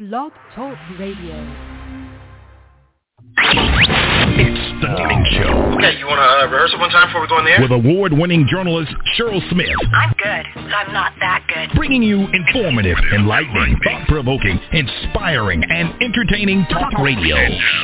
Blog Talk Radio. It's the Morning Show. Okay, you want to rehearse it one time before we go in the air? With award-winning journalist Cheryl Smith. I'm good. I'm not that good. Bringing you informative, enlightening, thought-provoking, inspiring, and entertaining talk radio.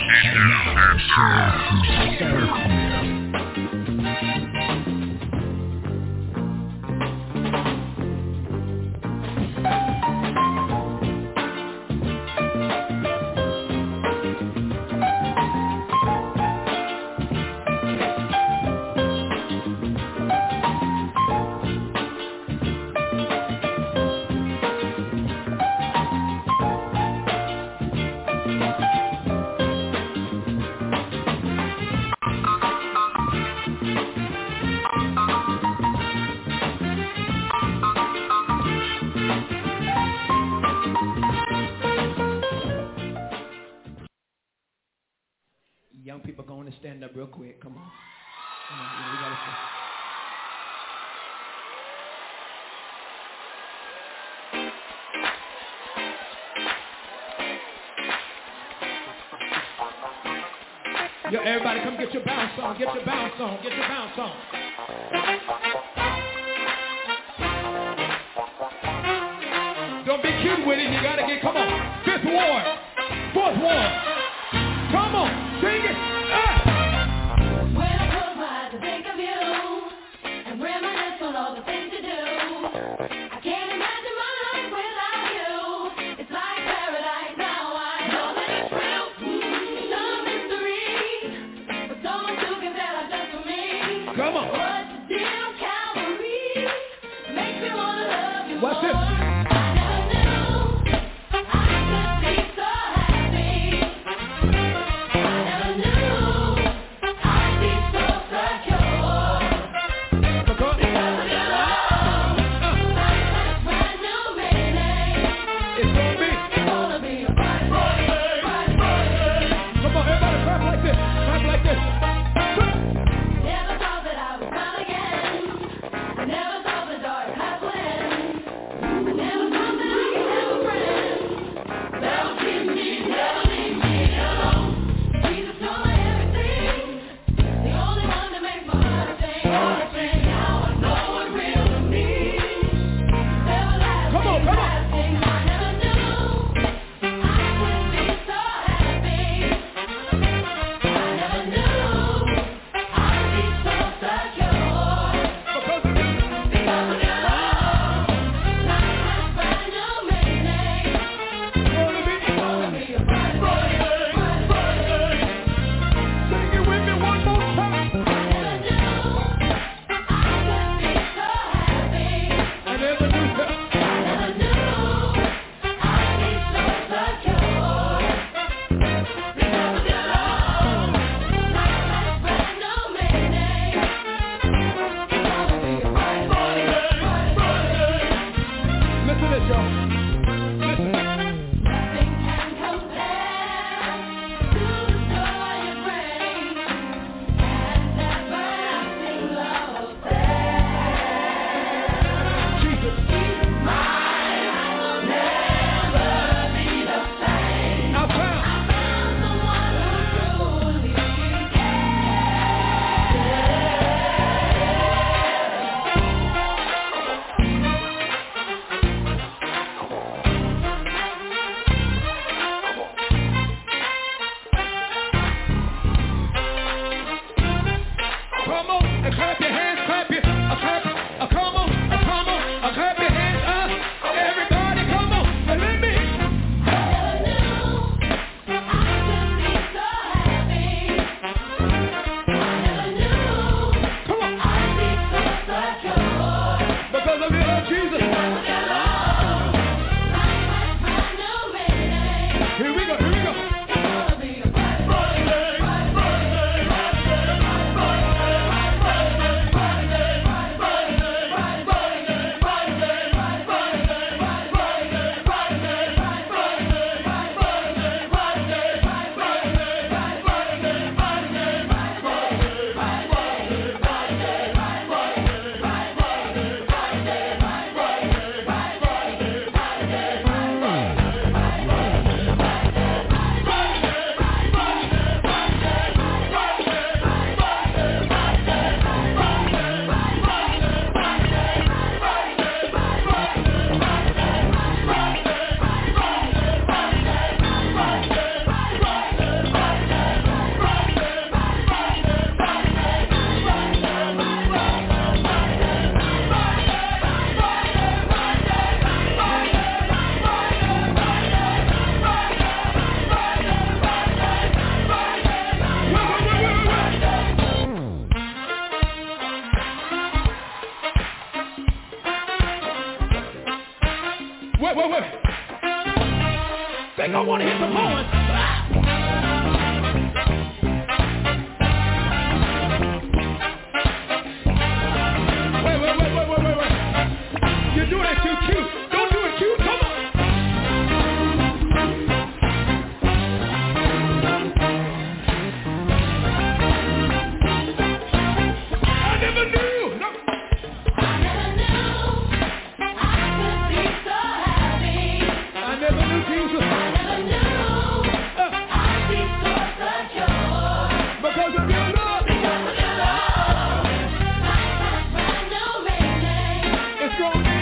Young people going to stand up real quick. Come on. Come on. We gotta Yo, everybody come get your bounce on. Get your bounce on. Get your bounce on. Don't be cute with it. You gotta get, come on. Fifth ward. Fourth ward. Come on, sing it. When I close my eyes to think of you and reminisce on all the things you do, I can't imagine my life without you. It's like paradise now. I know that it's real. It's no mystery, but someone who can tell us just for me. Come on. What's the deal, Calvary? Makes me wanna love you. What's more. this? I never knew. They gonna want to hit the horns. Wait. You're doing that too cute. Don't do it cute. Come on. I never knew. No. I never knew Jesus. Because of your love. It's gonna be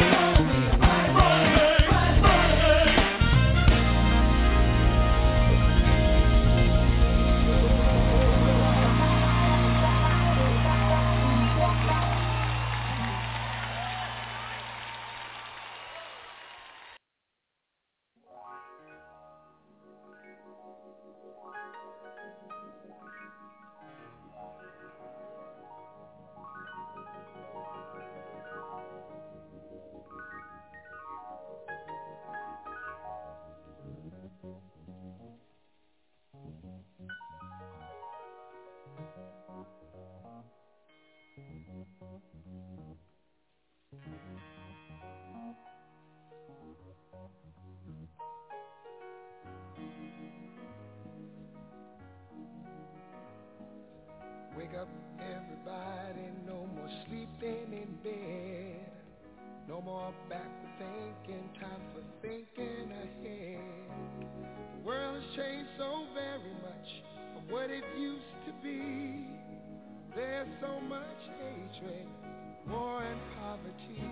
Wake up, everybody, no more sleeping in bed. No more backward thinking, time for thinking ahead. The world has changed so very much from what it used to be. There's so much hatred, war and poverty.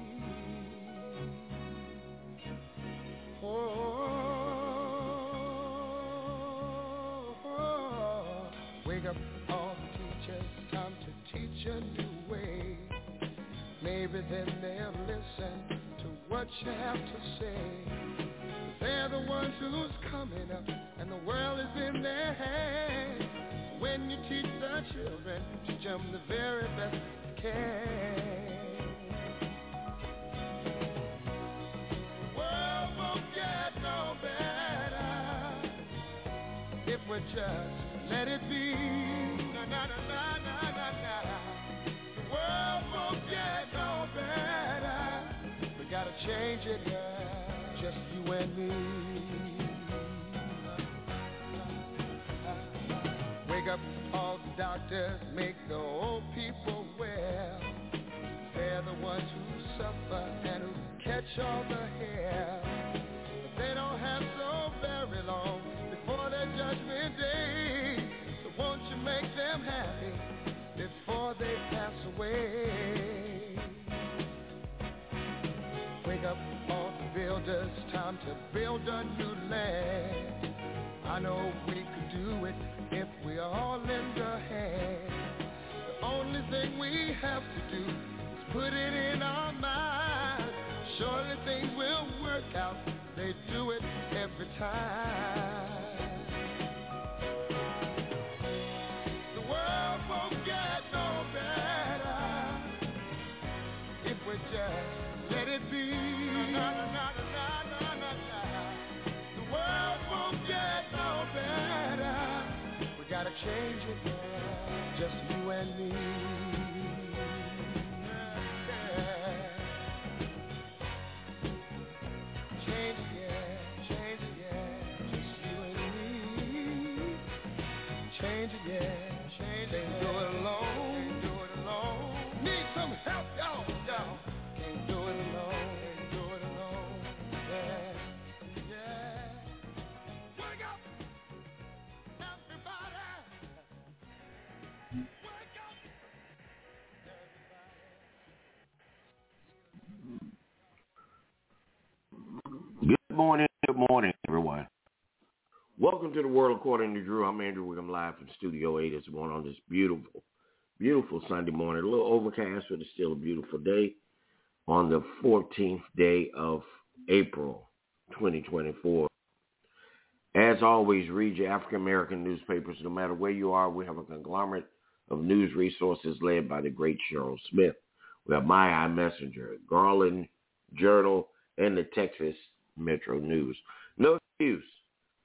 Wake up, all the teachers, time to teach a new way. Maybe then they'll listen to what you have to say. They're the ones who's coming up, and the world is in their hands. When you teach the children, teach them the very best you can. The world won't get no better if we just let it be. Na, na, na, na, na, na, na. The world won't get no better. We gotta change it, girl, just you and me. Wake up, all the doctors, make the old people well. They're the ones who suffer and who catch all the hair. But they don't have so very long before their judgment day. So won't you make them happy before they pass away? Wake up, all the builders, time to build a new land. I know we could do it if we all lend a hand. The only thing we have to do is put it in our minds. Surely things will work out. They do it every time. The world won't get no better if we just let it be. Na, na, na, na, na, na, na. The world won't get no better. We gotta change it, yeah, just you and me. Yeah. Change it, yeah, just you and me. Change it, yeah, change it. Can't do it alone, Need some help, y'all. Can't do it alone, yeah. Wake up, everybody. Wake up, everybody. Good morning, everyone. Welcome to the World According to Drew. I'm Andrew Wiggum, live from Studio 8 this morning on this beautiful Sunday morning. A little overcast, but it's still a beautiful day on the 14th day of April, 2024. As always, read your African-American newspapers. No matter where you are, we have a conglomerate of news resources led by the great Cheryl Smith. We have My Eye Messenger, Garland Journal, and the Texas Metro News. No excuse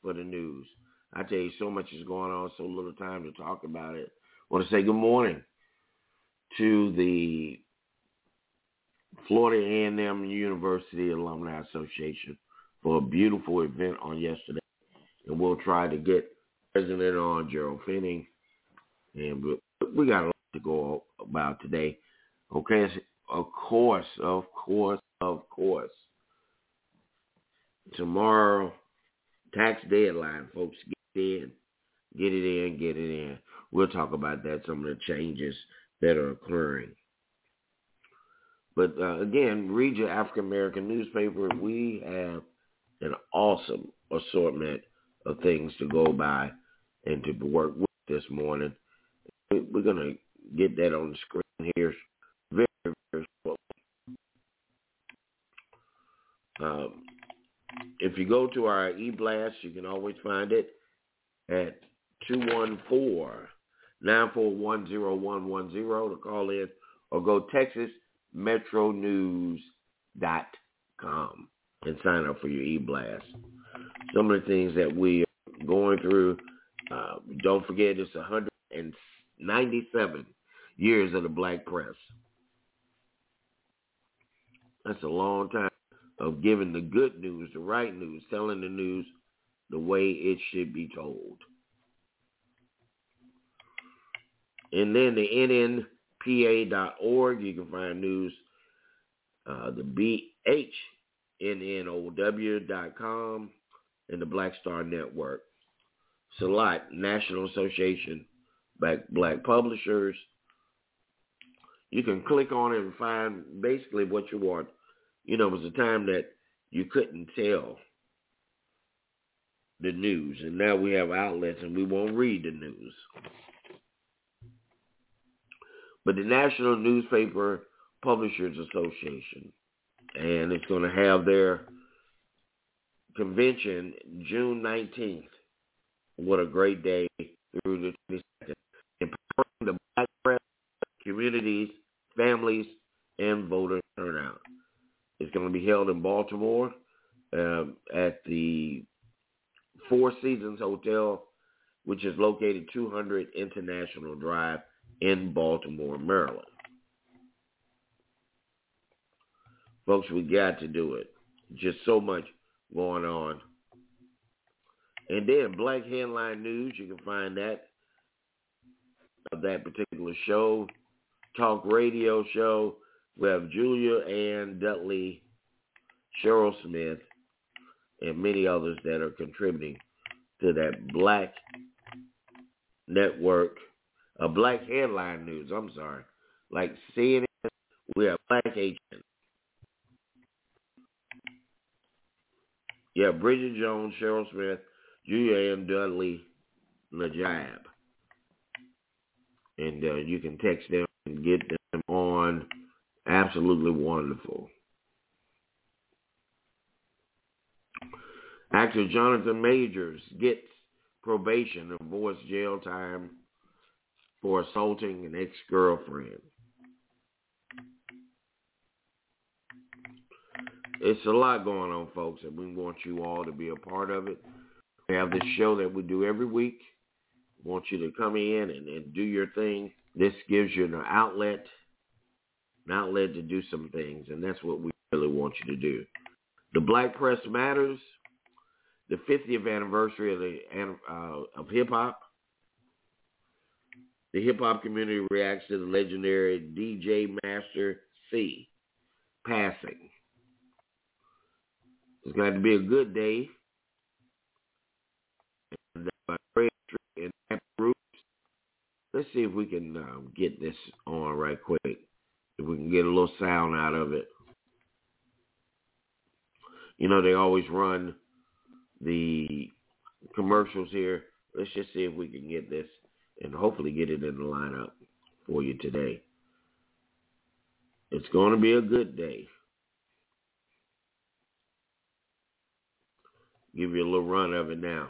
for the news. I tell you, so much is going on, so little time to talk about it. I want to say good morning to the Florida A&M University Alumni Association for a beautiful event on yesterday. And we'll try to get President on, Gerald Finning. And we got a lot to go about today. Okay, of course. Tomorrow, tax deadline, folks. Get it in. We'll talk about that, some of the changes that are occurring. But again, read your African American newspaper. We have an awesome assortment of things to go by and to work with this morning. We're going to get that on the screen here very, very shortly. If you go to our e-blast, you can always find it at 214-941-0110 to call in, or go TexasMetroNews.com and sign up for your e-blast. Some of the things that we are going through, don't forget it's 197 years of the black press. That's a long time of giving the good news, the right news, telling the news the way it should be told. And then the nnpa.org, you can find news, the bhnnow.com, and the Black Star Network. SALAT, National Association Black Publishers. You can click on it and find basically what you want. You know, it was a time that you couldn't tell the news, and now we have outlets and we won't read the news. But the National Newspaper Publishers Association, and it's going to have their convention June 19th. What a great day through the 22nd. Empowering the black press, communities, families, and voter turnout. It's going to be held in Baltimore at the Four Seasons Hotel, which is located 200 International Drive in Baltimore, Maryland. Folks, we got to do it. Just so much going on. And then Black Headline News, you can find that particular show, talk radio show. We have Julia Ann Dudley, Cheryl Smith, and many others that are contributing to that Black Network, Black Headline News, I'm sorry. Like CNN, we have Black Agent. Yeah, Bridget Jones, Cheryl Smith, Julia Ann Dudley, Najab. And you can text them and get them on. Absolutely wonderful. Actor Jonathan Majors gets probation and avoids jail time for assaulting an ex-girlfriend. It's a lot going on, folks, and we want you all to be a part of it. We have this show that we do every week. We want you to come in and do your thing. This gives you an outlet to do some things, and that's what we really want you to do. The Black Press Matters, the 50th anniversary of hip-hop. The hip-hop community reacts to the legendary DJ Master C passing. It's going to be a good day. And let's see if we can get this on right quick. If we can get a little sound out of it. You know, they always run the commercials here. Let's just see if we can get this and hopefully get it in the lineup for you today. It's going to be a good day. Give you a little run of it now.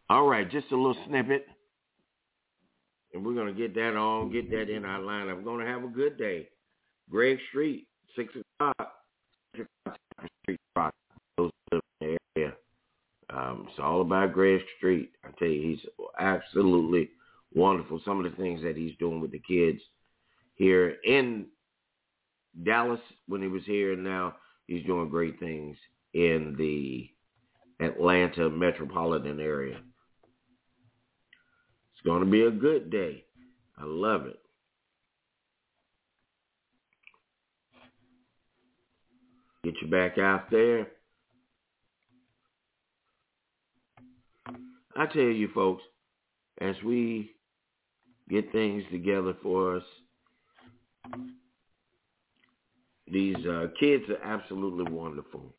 All right, just a little snippet. And we're going to get that on, get that in our lineup. We're going to have a good day. Greg Street, 6 o'clock. Street Rock. Those live in the area. It's all about Greg Street. I tell you, he's absolutely wonderful. Some of the things that he's doing with the kids here in Dallas when he was here, and now he's doing great things in the Atlanta metropolitan area. It's going to be a good day. I love it. Get you back out there. I tell you, folks, as we get things together for us, these kids are absolutely wonderful.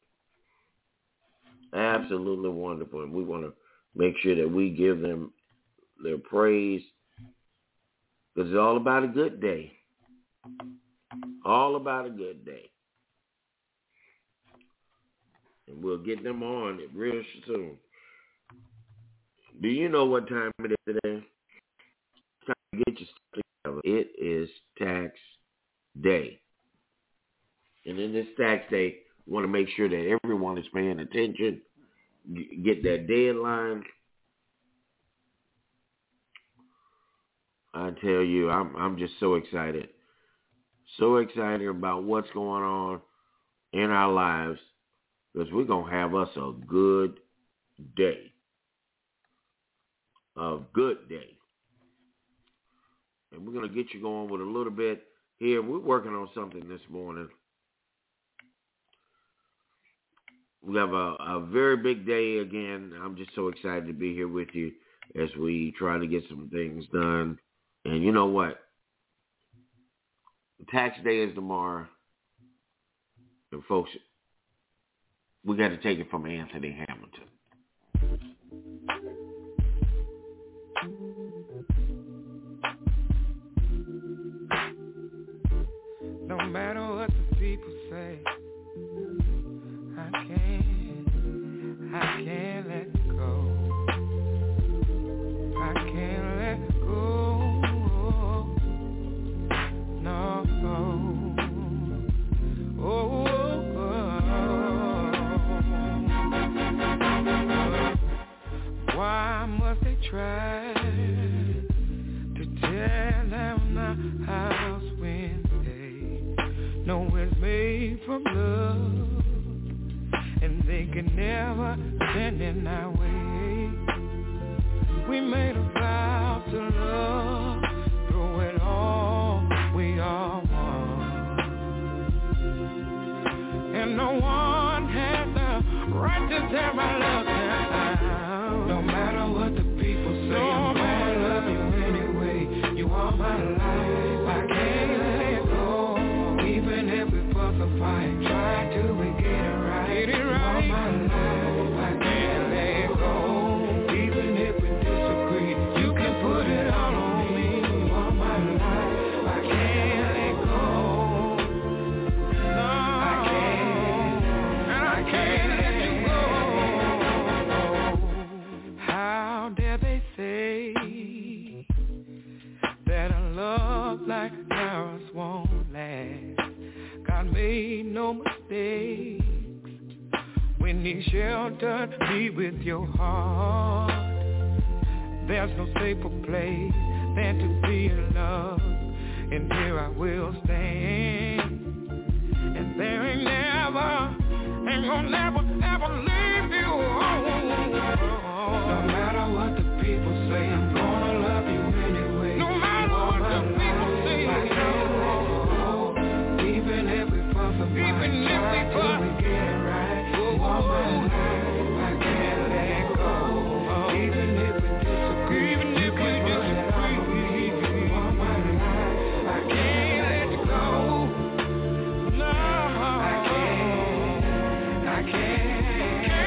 Absolutely wonderful. And we want to make sure that we give them their praise, because it's all about a good day. All about a good day. And we'll get them on it real soon. Do you know what time it is today? It's time to get your stuff together. It is tax day. And in this tax day, we want to make sure that everyone is paying attention, get that deadline. I tell you, I'm just so excited. So excited about what's going on in our lives, because we're going to have us a good day. A good day. And we're going to get you going with a little bit here. We're working on something this morning. We have a very big day again. I'm just so excited to be here with you as we try to get some things done. And you know what? Tax day is tomorrow. And folks, we got to take it from Anthony Hamilton. No matter what the people say, I can't let go. I can't let go. No. Why must they try to tear down the house when they know it's made from love, and they can never stand in our way? We made a vow to love, through it all, we all want, and no one has the right to tear my love down. No matter what the people say, I'm gonna love you anyway. You are my life, I can't let it go. Even if we fuss or fight, try till we get it right. You are my life, I can't let it go. Even if we disagree, you can put it all on me. You are my life, I can't let go. No, I can't let you go. How dare they say that a love like ours won't last? God made no mistakes when he sheltered me with your heart. There's no safer place than to be in love, and here I will stand. And there ain't gonna never, ever leave you alone. No matter what the people say, I'm gonna love you anyway. No matter what the people say, I can't let go. Even if we fuss or fight, till we get it right. You are my life, I can't let go. Even if we disagree, you can put it on me. You are my life, I can't let you go. No, I can't.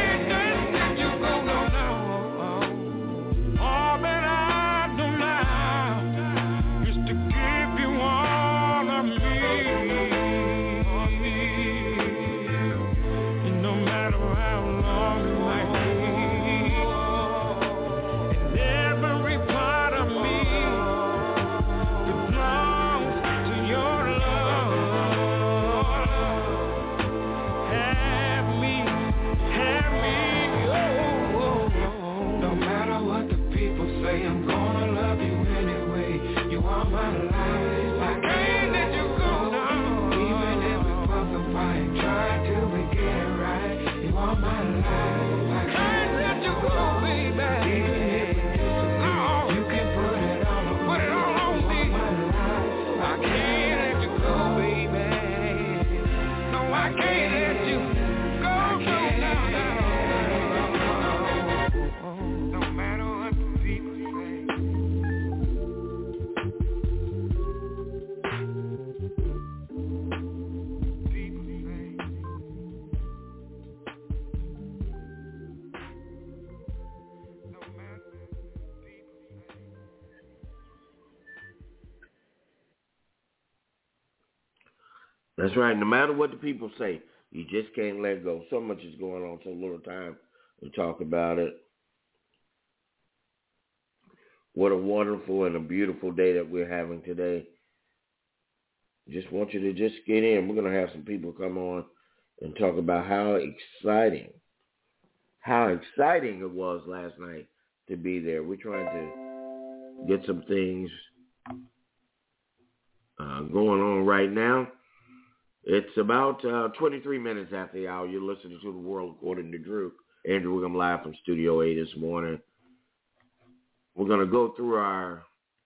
That's right. No matter what the people say, you just can't let go. So much is going on, so little time to talk about it. What a wonderful and a beautiful day that we're having today. Just want you to just get in. We're going to have some people come on and talk about how exciting it was last night to be there. We're trying to get some things going on right now. It's about 23 minutes after the hour. You're listening to The World According to Drew. Andrew Wiggum live from Studio A this morning. We're going to go through our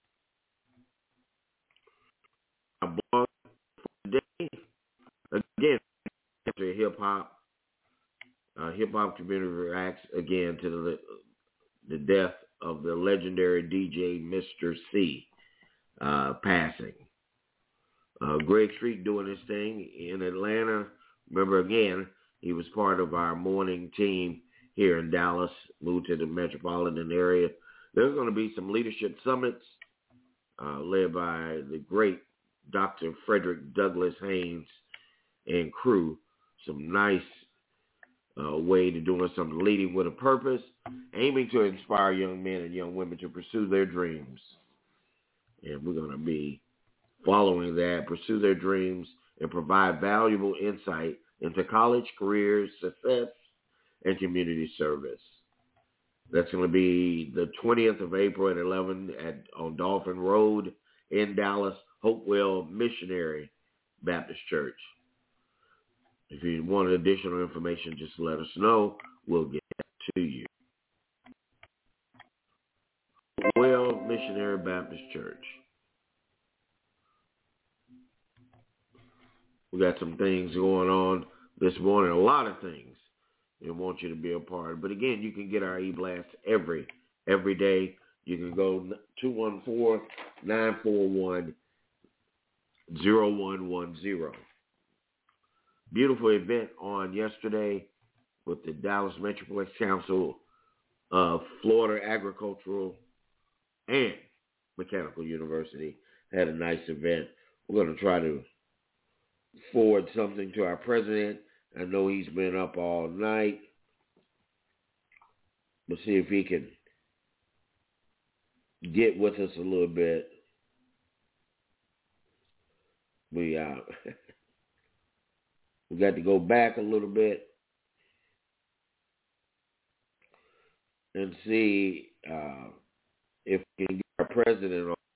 blog for the day. Again, after hip-hop community reacts again to the death of the legendary DJ Mr. C passing. Greg Street doing his thing in Atlanta. Remember, again, he was part of our morning team here in Dallas, moved to the metropolitan area. There's going to be some leadership summits led by the great Dr. Frederick Douglass Haynes and crew. Some nice way to doing something, leading with a purpose, aiming to inspire young men and young women to pursue their dreams. And we're going to be following that, pursue their dreams, and provide valuable insight into college, careers, success, and community service. That's going to be the 20th of April at 11 on Dolphin Road in Dallas, Hopewell Missionary Baptist Church. If you want additional information, just let us know. We'll get that to you. Hopewell Missionary Baptist Church. We got some things going on this morning, a lot of things. We want you to be a part of. But again, you can get our e-blast every day. You can go 214-941-0110. Beautiful event on yesterday with the Dallas Metroplex Council of Florida Agricultural and Mechanical University. Had a nice event. We're going to try to forward something to our president. I know he's been up all night. We'll see if he can get with us a little bit. We got to go back a little bit and see if we can get our president on.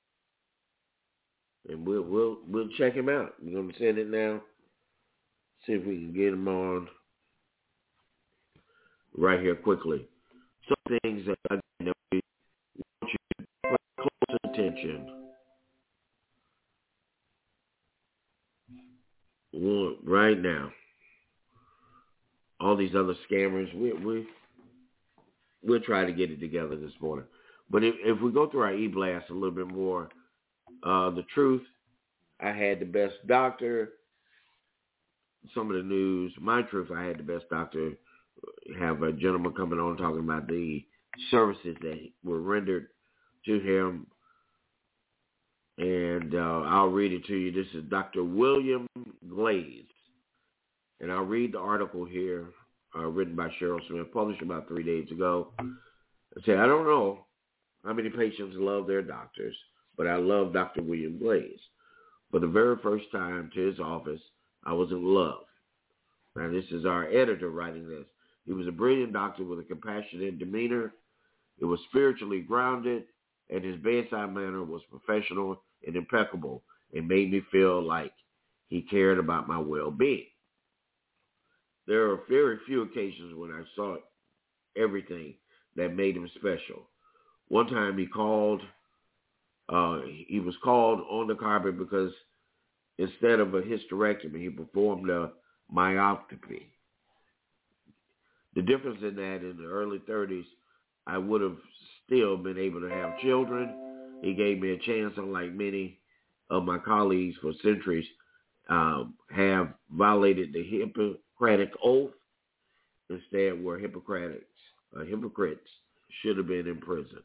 And we'll check him out. We're going to send it now. See if we can get him on right here quickly. Some things that we want you to pay close attention. Right now. All these other scammers, we'll try to get it together this morning. But if we go through our e-blast a little bit more, the truth, I had the best doctor. Some of the news, my truth, I had the best doctor. Have a gentleman coming on talking about the services that were rendered to him. And I'll read it to you. This is Dr. William Glaze. And I'll read the article here, written by Cheryl Smith, published about 3 days ago. It said, I don't know how many patients love their doctors, but I love Dr. William Glaze. For the very first time to his office, I was in love. Now, this is our editor writing this. He was a brilliant doctor with a compassionate demeanor. It was spiritually grounded, and his bedside manner was professional and impeccable. It made me feel like he cared about my well-being. There are very few occasions when I saw everything that made him special. One time he was called on the carpet because instead of a hysterectomy, he performed a myopathy. The difference in that, in the early 30s, I would have still been able to have children. He gave me a chance, unlike many of my colleagues for centuries have violated the Hippocratic Oath. Instead, were hypocrites should have been imprisoned.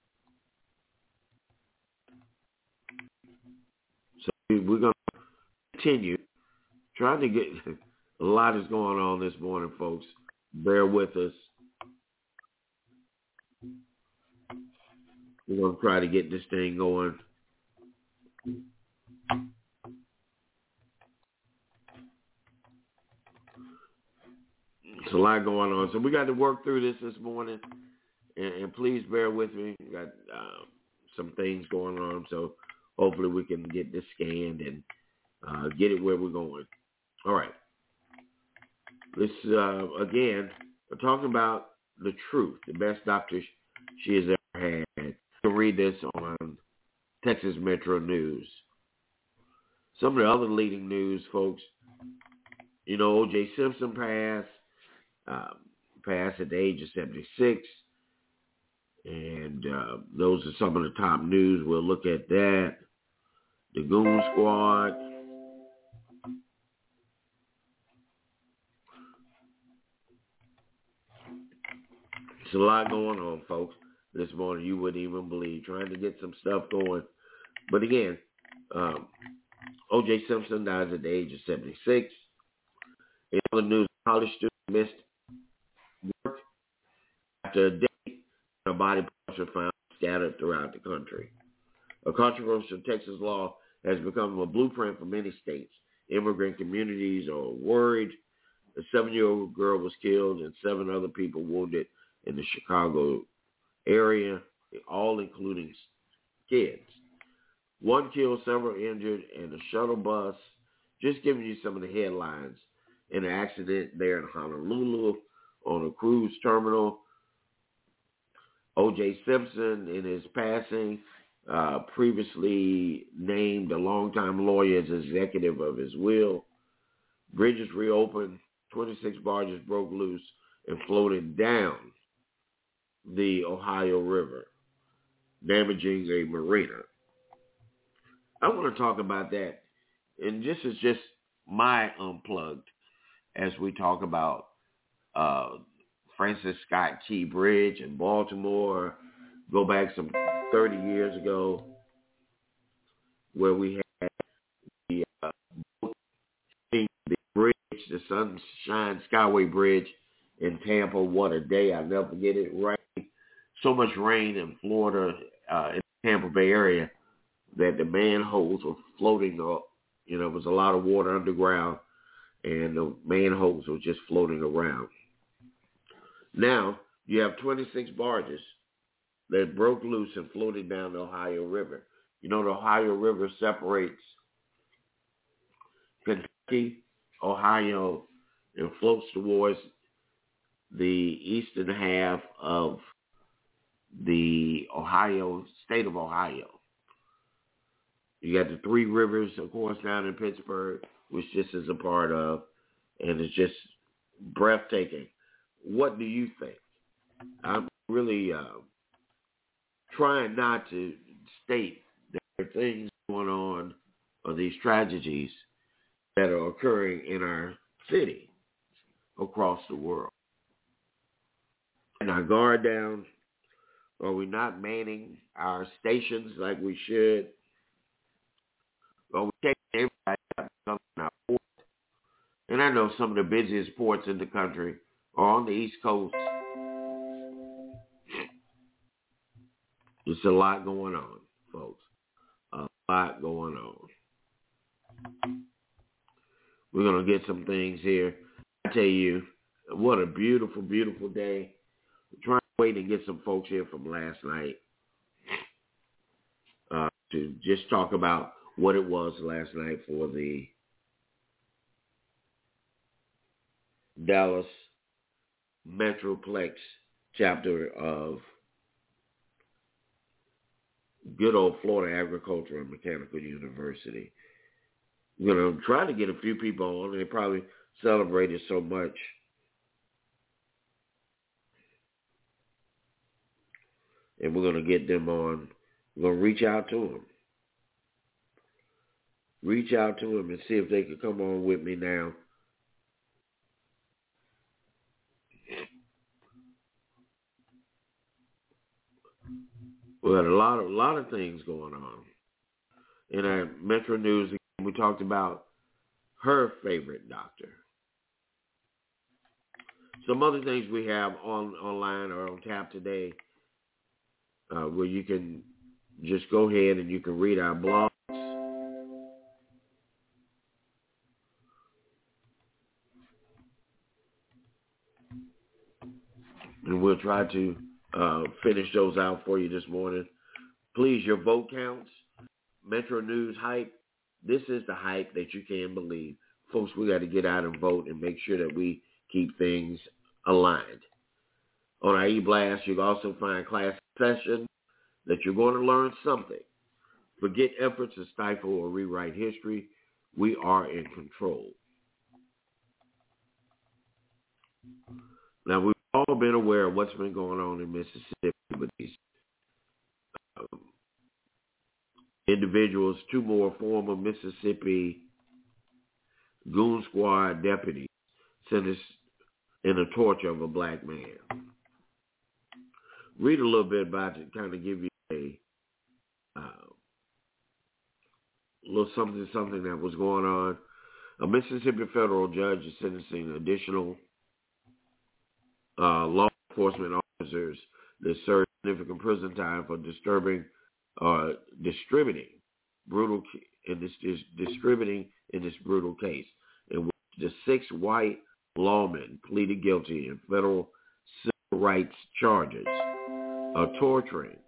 So we're going to continue. Trying to get a lot is going on this morning, folks. Bear with us. We're going to try to get this thing going. There's a lot going on. So we got to work through this morning. And please bear with me. We got some things going on. So hopefully we can get this scanned and get it where we're going. All right. This, again, we're talking about the truth, the best doctor she has ever had. You can read this on Texas Metro News. Some of the other leading news, folks, you know, O.J. Simpson passed at the age of 76. And those are some of the top news. We'll look at that. The Goon Squad. There's a lot going on, folks, this morning. You wouldn't even believe. Trying to get some stuff going. But again, O.J. Simpson dies at the age of 76. In other news, a college student missed work after a day. Her body parts are found scattered throughout the country. A controversial Texas law has become a blueprint for many states. Immigrant communities are worried. A 7-year-old girl was killed and 7 other people wounded in the Chicago area, all including kids. 1 killed, several injured, and a shuttle bus. Just giving you some of the headlines. In an accident there in Honolulu on a cruise terminal. O.J. Simpson, in his passing, previously named a longtime lawyer as executive of his will. Bridges reopened. 26 barges broke loose and floated down the Ohio River, damaging a marina. I want to talk about that, and this is just my unplugged as we talk about Francis Scott Key Bridge in Baltimore. Go back some 30 years ago where we had the bridge, the Sunshine Skyway Bridge in Tampa. What a day. I'll never forget it. Right. So much rain in Florida, in the Tampa Bay area, that the manholes were floating up. You know, there was a lot of water underground, and the manholes were just floating around. Now, you have 26 barges that broke loose and floated down the Ohio River. You know, the Ohio River separates Kentucky, Ohio, and floats towards the eastern half of the state of Ohio. You got the 3 rivers, of course, down in Pittsburgh, which this is a part of, and it's just breathtaking. What do you think? I'm really trying not to state that there are things going on, or these tragedies that are occurring in our city across the world. And our guard down? Are we not manning our stations like we should? Are we taking everybody out of our port? And I know some of the busiest ports in the country are on the East Coast. There's a lot going on, folks. A lot going on. We're going to get some things here. I tell you, what a beautiful, beautiful day. We're trying to wait and get some folks here from last night to just talk about what it was last night for the Dallas Metroplex chapter of good old Florida Agricultural and Mechanical University. We're going to try to get a few people on. They probably celebrated so much. And we're going to get them on. We're going to reach out to them. Reach out to them and see if they can come on with me now. We got a lot of things going on. In our Metro News, we talked about her favorite doctor. Some other things we have online or on tap today, where you can just go ahead and you can read our blogs. And we'll try to finish those out for you this morning. Please, your vote counts. Metro News hype. This is the hype that you can believe. Folks, we got to get out and vote and make sure that we keep things aligned. On our e-blast, you can also find class sessions that you're going to learn something. Forget efforts to stifle or rewrite history. We are in control. Now, we've all been aware of what's been going on in Mississippi with these individuals, 2 more former Mississippi Goon Squad deputies sentenced in the torture of a black man. Read a little bit about it, kind of give you a little something that was going on. A Mississippi federal judge is sentencing additional law enforcement officers that serve significant prison time for distributing in this brutal case, in which the 6 white lawmen pleaded guilty in federal civil rights charges of torturing.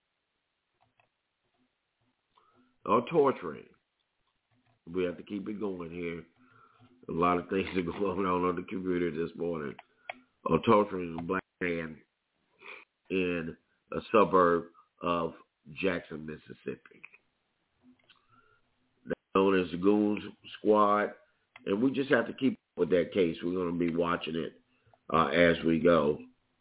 We have to keep it going here. A lot of things are going on the computer this morning. Or torturing a black man in a suburb of Jackson, Mississippi. That's known as the Goons Squad, and we just have to keep up with that case. We're going to be watching it as we go.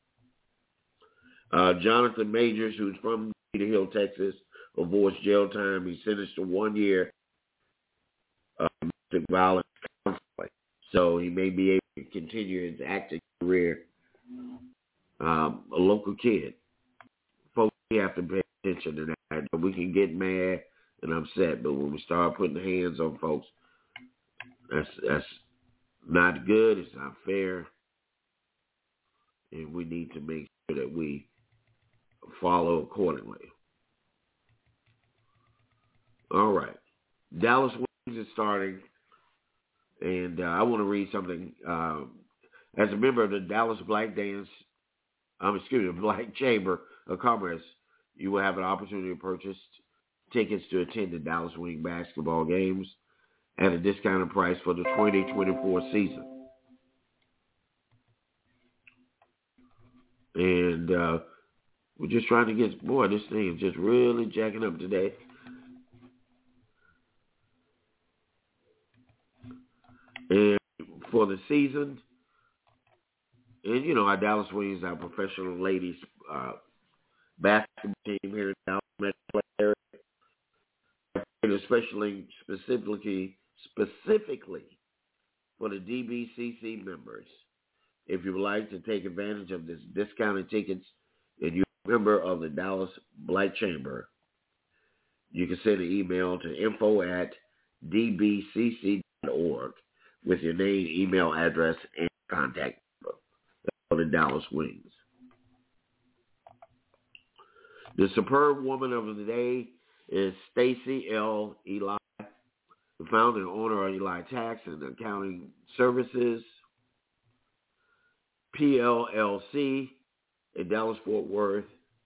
Jonathan Majors, who's from Cedar Hill, Texas, avoids jail time. He's sentenced to 1 year domestic violence counseling, so he may be able to continue his acting career. A local kid. Folks, we have to pay attention to that. We can get mad and upset, but when we start putting hands on folks, that's not good. It's not fair, and we need to make sure that we follow accordingly. All right, Dallas Wings is starting, and I want to read something. As a member of the Dallas Black Chamber of Commerce, you will have an opportunity to purchase tickets to attend the Dallas Wing basketball games at a discounted price for the 2024 season. And we're just trying to get, this thing is just really jacking up today. And for the season, and, our Dallas Wings, our professional ladies basketball team here in Dallas Metro area, and especially specifically for the DBCC members. If you would like to take advantage of this discounted tickets and you're a member of the Dallas Black Chamber, you can send an email to info@dbcc.org with your name, email address, and contact number for the Dallas Wings. The superb woman of the day is Stacey L. Eli, the founder and owner of Eli Tax and Accounting Services, PLLC, a Dallas-Fort Worth,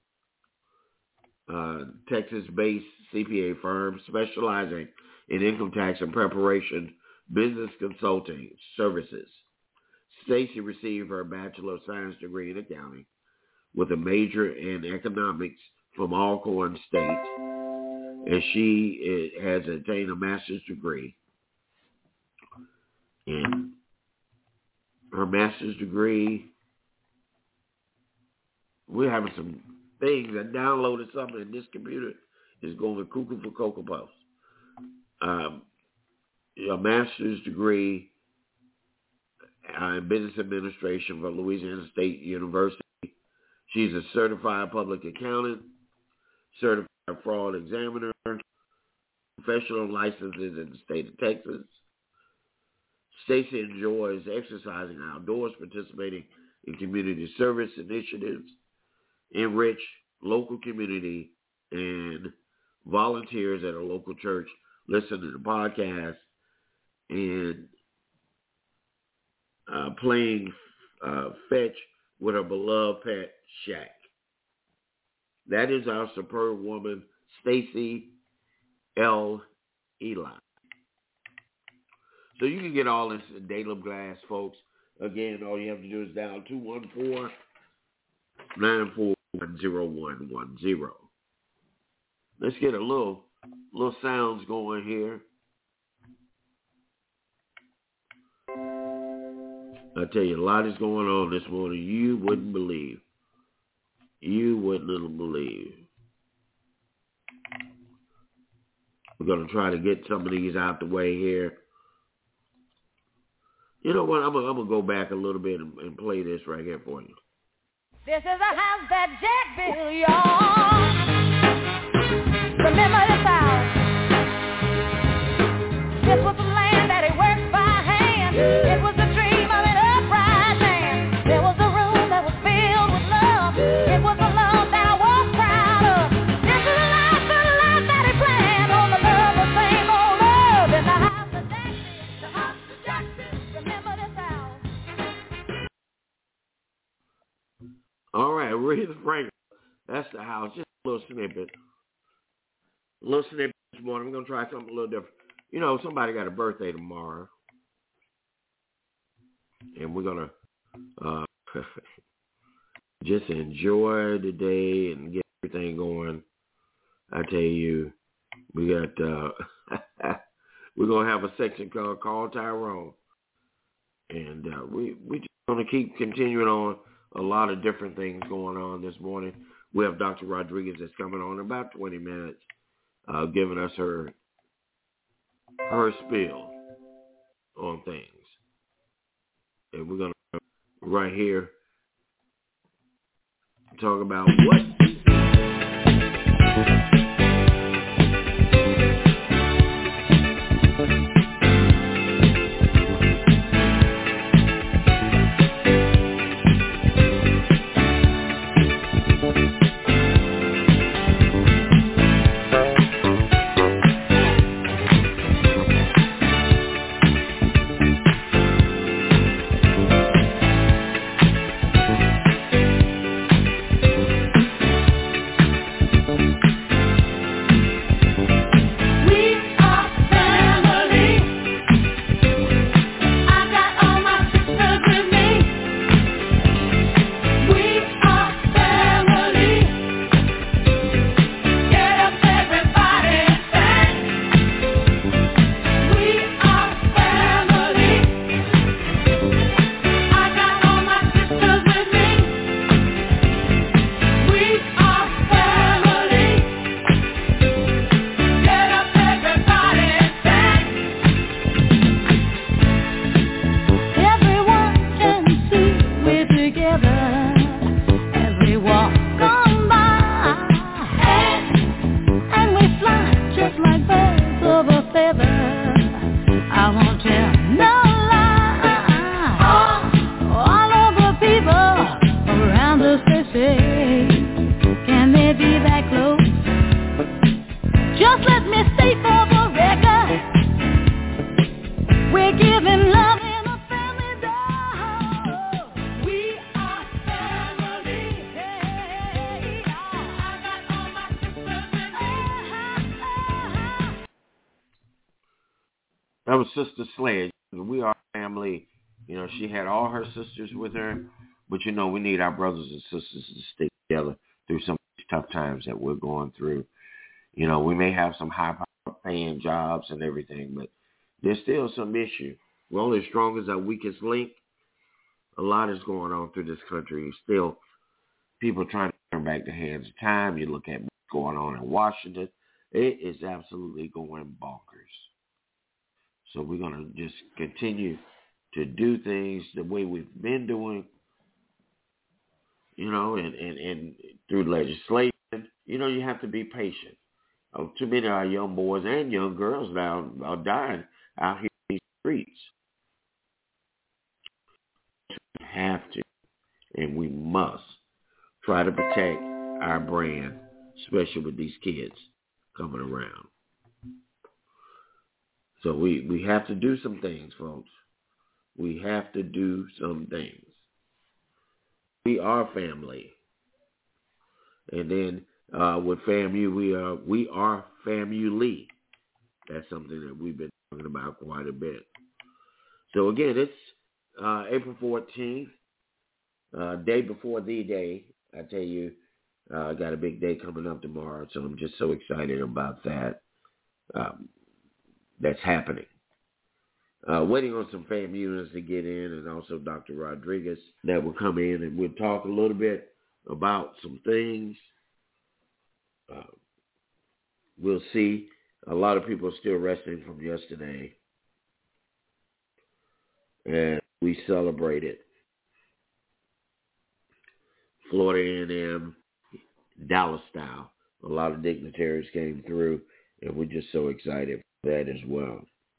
Texas-based CPA firm specializing in income tax and preparation business consulting services. Stacey received her Bachelor of Science degree in accounting with a major in economics from Alcorn State, and she has attained a master's degree. And her master's degree, we're having some things. I downloaded something, and this computer is going cuckoo for Cocoa Puffs. A master's degree in business administration from Louisiana State University. She's a certified public accountant, certified fraud examiner, professional licenses in the state of Texas, Stacy enjoys exercising outdoors, participating in community service initiatives, enrich local community, and volunteers at a local church, listen to the podcast, and playing fetch with her beloved pet, Shaq. That is our superb woman, Stacy L. Eli. So you can get all this in Daylum Glass, folks. Again, all you have to do is dial 214-941-0110. Let's get a little sounds going here. I tell you, a lot is going on this morning. You wouldn't believe. You wouldn't believe. We're going to try to get some of these out the way here. You know what? I'm going to go back a little bit and play this right here for you. This is a house that Jack built, y'all. Remember this house. This was the land that he worked by hand. It was the dream of an upright man. There was a room that was filled with love. It was a love that I was proud of. This is the life that he planned. On the love, the same old love. In the house that Jack built. The house that Jack built. Remember this house. All right, Aretha Franklin. That's the house. Just a little snippet. A little snippet this morning. We're going to try something a little different. You know, somebody got a birthday tomorrow. And we're going to just enjoy the day and get everything going. I tell you, we got, we're going to have a section called Call Tyrone. And we just going to keep continuing on. A lot of different things going on this morning. We have Dr. Rodriguez that's coming on in about 20 minutes, giving us her spiel on things. And we're going to, right here, talk about what that was Sister Sledge. We are family. You know, she had all her sisters with her. But, you know, we need our brothers and sisters to stick together through some of these tough times that we're going through. You know, we may have some high-paying jobs and everything, but there's still some issue. We're only as strong as our weakest link. A lot is going on through this country. Still, people trying to turn back the hands of time. You look at what's going on in Washington. It is absolutely going bonkers. So we're going to just continue to do things the way we've been doing, you know, and through legislation. You know, you have to be patient. Too many of our young boys and young girls now are dying out here in these streets. have to and we must try to protect our brand, especially with these kids coming around. So we have to do some things, folks. We have to do some things. We are family. And then with FAMU, we are family. That's something that we've been talking about quite a bit. So again, it's April 14th, day before the day. I tell you, I got a big day coming up tomorrow, so I'm just so excited about that. That's happening. Waiting on some FAMU units to get in, and also Dr. Rodriguez that will come in, and we'll talk a little bit about some things. We'll see. A lot of people are still resting from yesterday, and we celebrated Florida A&M, Dallas style. A lot of dignitaries came through, and we're just so excited for that as well.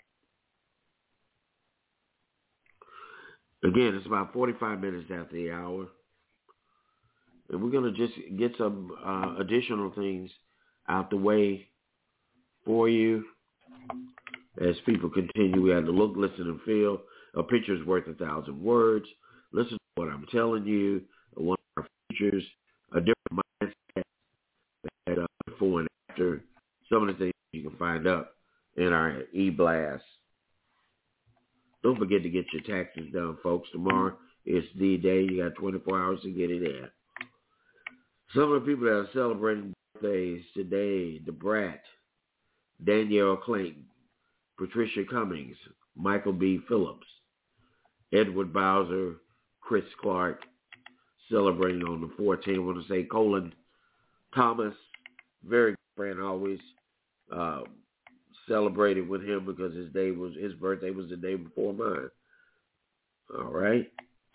Again, it's about 45 minutes after the hour, and we're going to just get some additional things out the way for you as people continue. We have to look, listen, and feel. A picture's worth 1,000 words. Listen to what I'm telling you. One of our features, a different mindset that before and after. Some of the things you can find up in our e-blast. Don't forget to get your taxes done, folks. Tomorrow is the day. You got 24 hours to get it in. Some of the people that are celebrating birthdays today: DeBrat, Danielle Clayton, Patricia Cummings, Michael B. Phillips, Edward Bowser, Chris Clark, celebrating on the 14th. I want to say Colin Thomas, very good friend, always celebrated with him because his birthday was the day before mine. All right.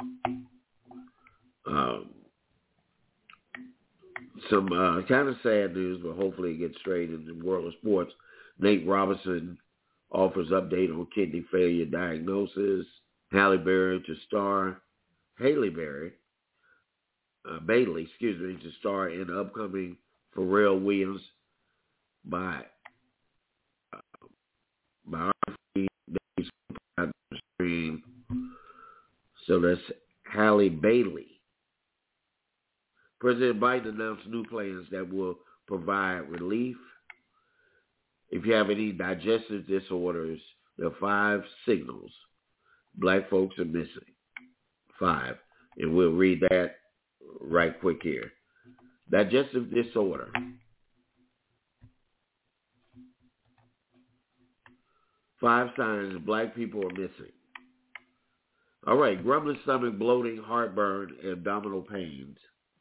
Some kind of sad news, but hopefully it gets straight in the world of sports. Nate Robinson offers update on kidney failure diagnosis. Halle Berry to star Bailey, to star in the upcoming Pharrell Williams biography. So that's Halle Bailey. President Biden announced new plans that will provide relief. If you have any digestive disorders, there are 5 signals black folks are missing. 5. And we'll read that right quick here. Digestive disorder. 5 signs black people are missing. All right, grumbling stomach, bloating, heartburn, and abdominal pains,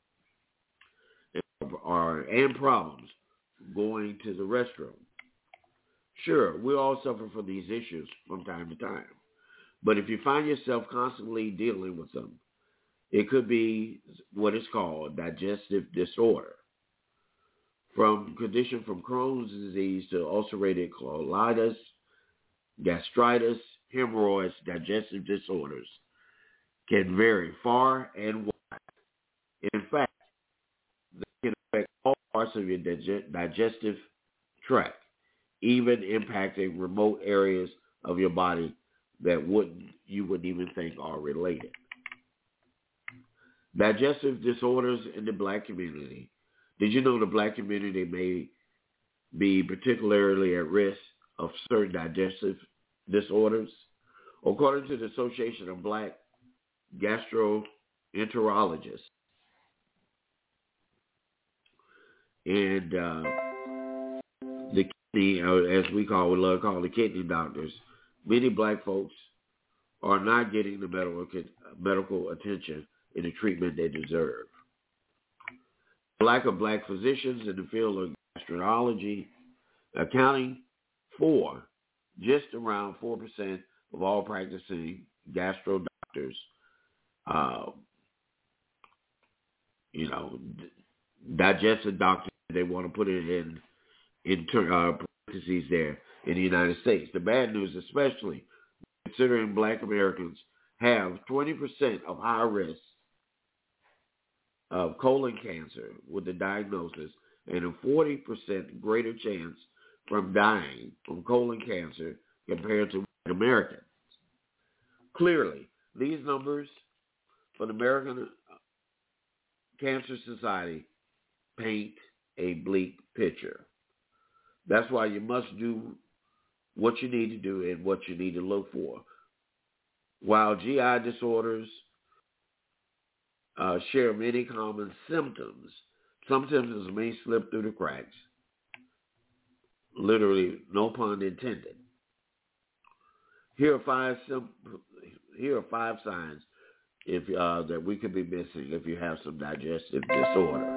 and problems going to the restroom. Sure, we all suffer from these issues from time to time. But if you find yourself constantly dealing with them, it could be what is called digestive disorder. From condition from Crohn's disease to ulcerative colitis, gastritis, hemorrhoids, digestive disorders can vary far and wide. In fact, they can affect all parts of your digestive tract, even impacting remote areas of your body that you wouldn't even think are related. Digestive disorders in the black community. Did you know the black community may be particularly at risk of certain digestive disorders? According to the Association of Black Gastroenterologists, and the kidney, as we love to call the kidney doctors, many black folks are not getting the medical attention and the treatment they deserve. The lack of black physicians in the field of gastroenterology, accounting for just around 4% of all practicing gastro doctors, digestive doctors, they want to put it in parentheses there in the United States. The bad news, especially considering black Americans have 20% of higher risk of colon cancer with the diagnosis and a 40% greater chance from dying from colon cancer compared to white Americans. Clearly, these numbers for the American Cancer Society paint a bleak picture. That's why you must do what you need to do and what you need to look for. While GI disorders share many common symptoms, some symptoms may slip through the cracks. Literally, no pun intended. Here are five signs that we could be missing if you have some digestive disorder.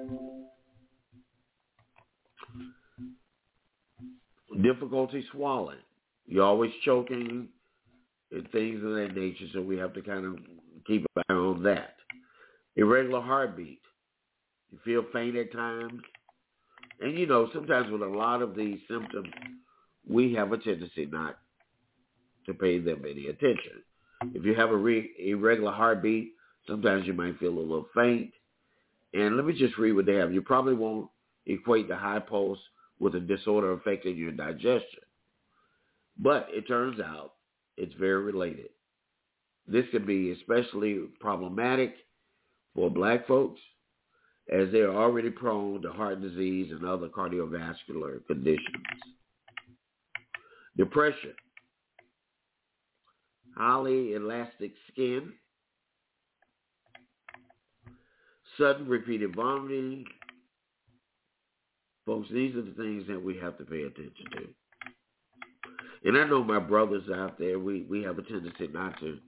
Difficulty swallowing. You're always choking and things of that nature, so we have to kind of keep an eye on that. Irregular heartbeat. You feel faint at times. And, sometimes with a lot of these symptoms, we have a tendency not to pay them any attention. If you have a irregular heartbeat, sometimes you might feel a little faint. And let me just read what they have. You probably won't equate the high pulse with a disorder affecting your digestion. But it turns out it's very related. This can be especially problematic for black folks, as they are already prone to heart disease and other cardiovascular conditions. Depression. Highly elastic skin. Sudden repeated vomiting. Folks, these are the things that we have to pay attention to. And I know my brothers out there, we have a tendency not to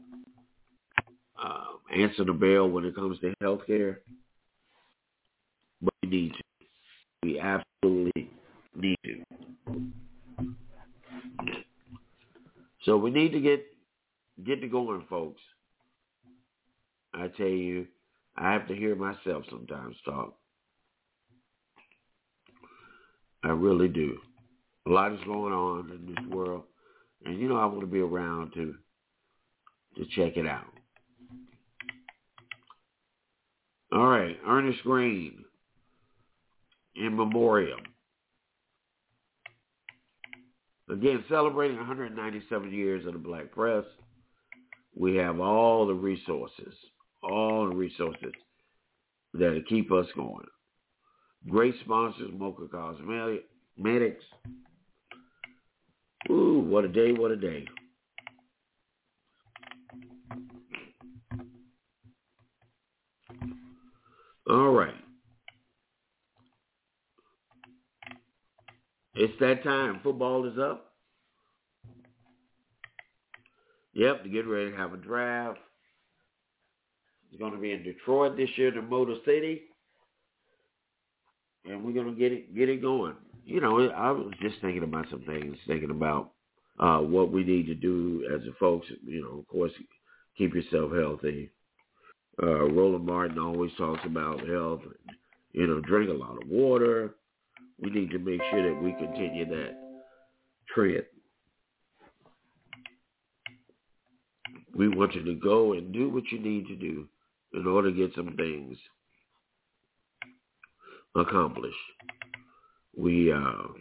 answer the bell when it comes to health care. But we need to. We absolutely need to. So we need to get to going, folks. I tell you, I have to hear myself sometimes talk. I really do. A lot is going on in this world. And, I want to be around to check it out. All right, Ernest Green, in memoriam. Again, celebrating 197 years of the black press. We have all the resources that keep us going. Great sponsors, Mocha Cosmetics. Ooh, what a day, what a day. All right. It's that time. Football is up. Yep, to get ready to have a draft. It's going to be in Detroit this year, the Motor City. And we're going to get it going. I was just thinking about some things, thinking about what we need to do as a folks. Of course, keep yourself healthy. Roland Martin always talks about health. Drink a lot of water. We need to make sure that we continue that trend. We want you to go and do what you need to do in order to get some things accomplished. We,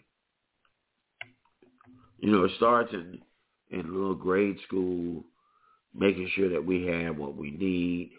it starts in little grade school, making sure that we have what we need,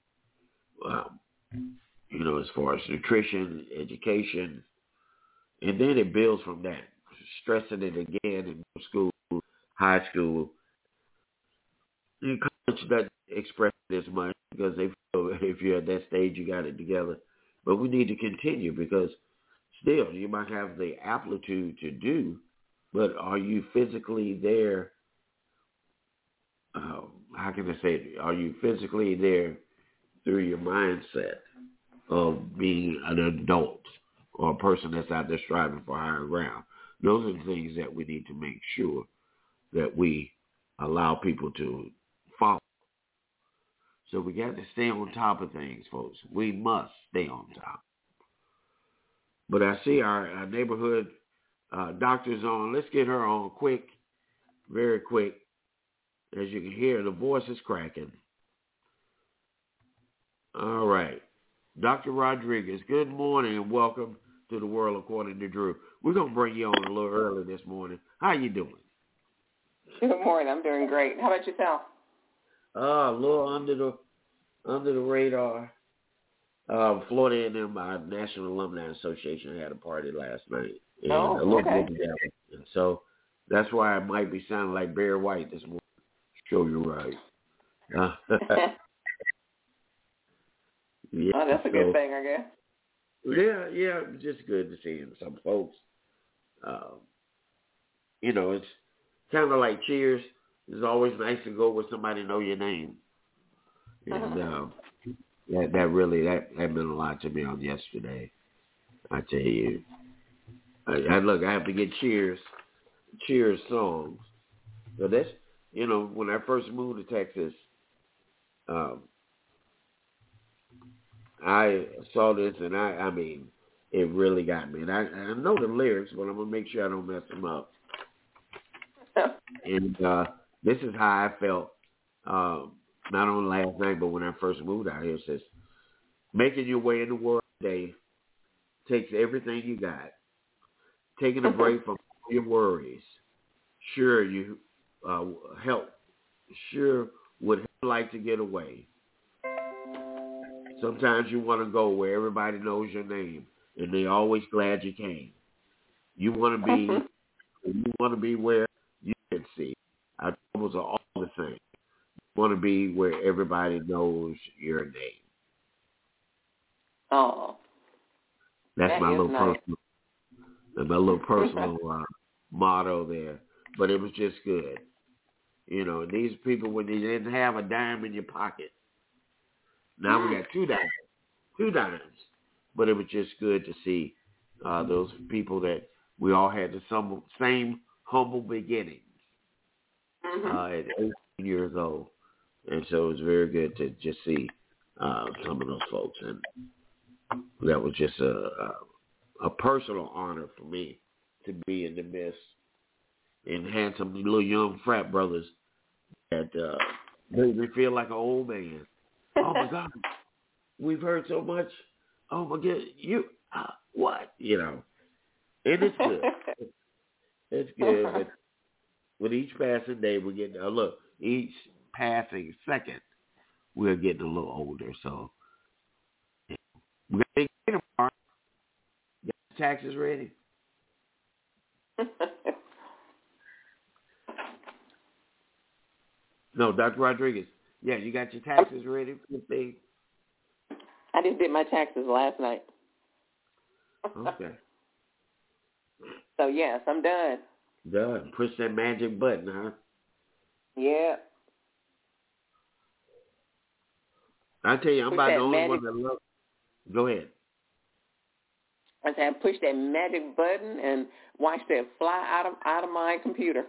as far as nutrition, education, and then it builds from that, stressing it again in school, high school. In college, doesn't express it as much because they feel if you're at that stage, you got it together. But we need to continue because still, you might have the aptitude to do, but are you physically there? How can I say it? Are you physically there through your mindset of being an adult or a person that's out there striving for higher ground? Those are the things that we need to make sure that we allow people to follow. So we got to stay on top of things, folks. We must stay on top. But I see our neighborhood doctor's on. Let's get her on quick, very quick. As you can hear, the voice is cracking. All right. Dr. Rodriguez, good morning and welcome to the World According to Drew. We're going to bring you on a little early this morning. How you doing? Good morning. I'm doing great. How about yourself? A little under the radar. Florida A&M, National Alumni Association, had a party last night. And a little bit together. And so that's why I might be sounding like Barry White this morning. Show you right. Yeah, oh, that's a good thing, I guess. Yeah, just good to see some folks. It's kind of like Cheers. It's always nice to go where somebody know your name. And that meant a lot to me on yesterday. I tell you. I have to get Cheers songs. So that's, when I first moved to Texas, I saw this, and I mean, it really got me. And I know the lyrics, but I'm going to make sure I don't mess them up. And this is how I felt, not only last night, but when I first moved out here. It says, making your way in the world today takes everything you got. Taking a break from your worries. Sure, you help. Sure would like to get away. Sometimes you want to go where everybody knows your name, and they're always glad you came. You want to be where you can see. Our troubles are all the same. You want to be where everybody knows your name. Oh, that's my little personal motto there. But it was just good. These people, when they didn't have a dime in your pocket, now we got two dimes. But it was just good to see those people that we all had the same humble beginnings at 18 years old. And so it was very good to just see some of those folks. And that was just a personal honor for me to be in the midst and had some little young frat brothers that made me feel like an old man. Oh, my God, we've heard so much. Oh, my God, what? And it's good. It's good. But with each passing day, we're getting, each passing second, we're getting a little older. So we're going to get them, Mark. Got the taxes ready? No, Dr. Rodriguez. Yeah, you got your taxes ready for the thing? I just did my taxes last night. Okay. So, yes, I'm done. Done. Push that magic button, huh? Yeah. I tell you, I'm about the only one that loves. Go ahead. I said, push that magic button and watch that fly out of my computer.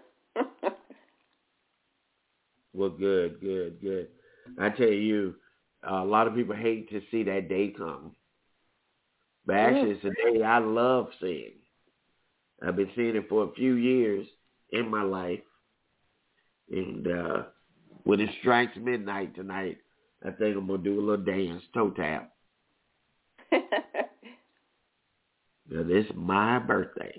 Well, good. I tell you, a lot of people hate to see that day come. But actually, it's a day I love seeing. I've been seeing it for a few years in my life. And when it strikes midnight tonight, I think I'm going to do a little dance, toe tap. Now, this is my birthday.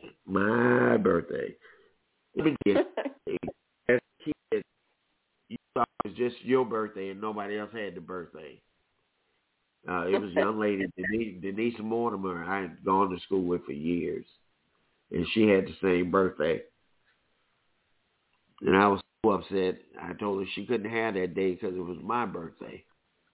Let me get as a kid, you thought it was just your birthday and nobody else had the birthday. It was a young lady, Denise Mortimer, I had gone to school with for years. And she had the same birthday. And I was so upset. I told her she couldn't have that day because it was my birthday.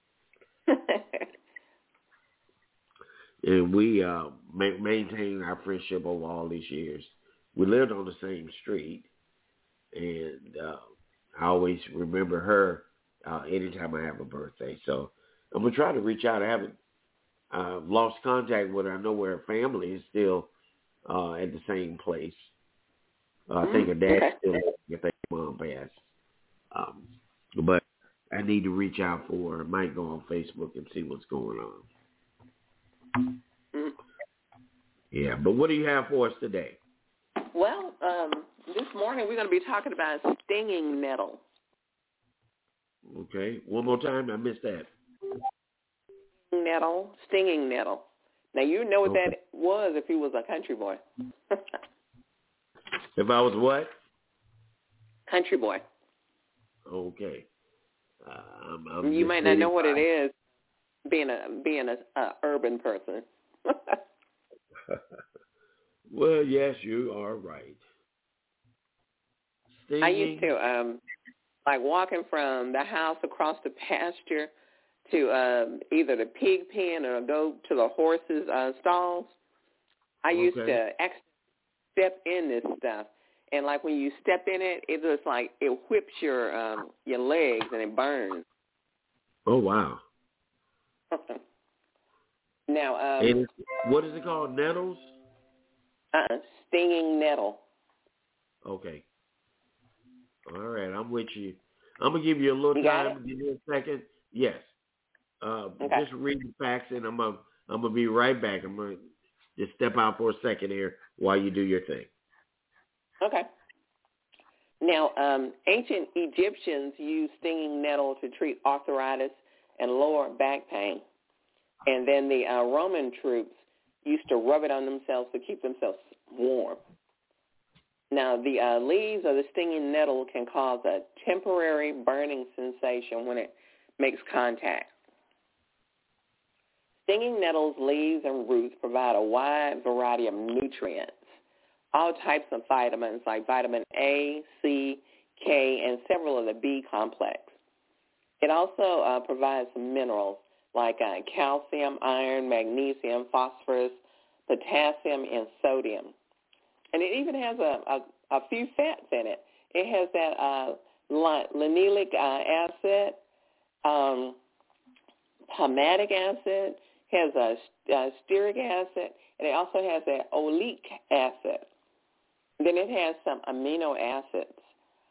And we maintained our friendship over all these years. We lived on the same street. And I always remember her anytime I have a birthday. So I'm going to try to reach out. I haven't lost contact with her. I know where her family is still at the same place. I think her dad still lives. I think mom passed. But I need to reach out for her. I might go on Facebook and see what's going on. Yeah, but what do you have for us today? Well, this morning we're going to be talking about stinging nettle. Okay. One more time. I missed that. Nettle, stinging nettle. Now, you know what Okay. that was if you was a country boy. If I was what? Country boy. Okay. I'm You might not know what it is. is being a urban person. Well, yes, you are right. Stinging. I used to, like walking from the house across the pasture to either the pig pen or go to the horses' stalls. I used to actually step in this stuff. And like when you step in it, it just like it whips your legs and it burns. Oh, wow. Now, what is it called? Nettles? Stinging nettle. Okay. All right, I'm with you. I'm gonna give you a little time. Give me a second. Yes. Okay. Just read the facts, and I'm gonna be right back. I'm gonna just step out for a second here while you do your thing. Okay. Now, ancient Egyptians used stinging nettle to treat arthritis and lower back pain. And then the Roman troops used to rub it on themselves to keep themselves warm. Now, the leaves of the stinging nettle can cause a temporary burning sensation when it makes contact. Stinging nettle's leaves and roots provide a wide variety of nutrients, all types of vitamins like vitamin A, C, K, and several of the B complex. It also provides some minerals like calcium, iron, magnesium, phosphorus, potassium, and sodium. And it even has a few fats in it. It has that linoleic acid, palmitic acid, has a stearic acid, and it also has that oleic acid. Then it has some amino acids,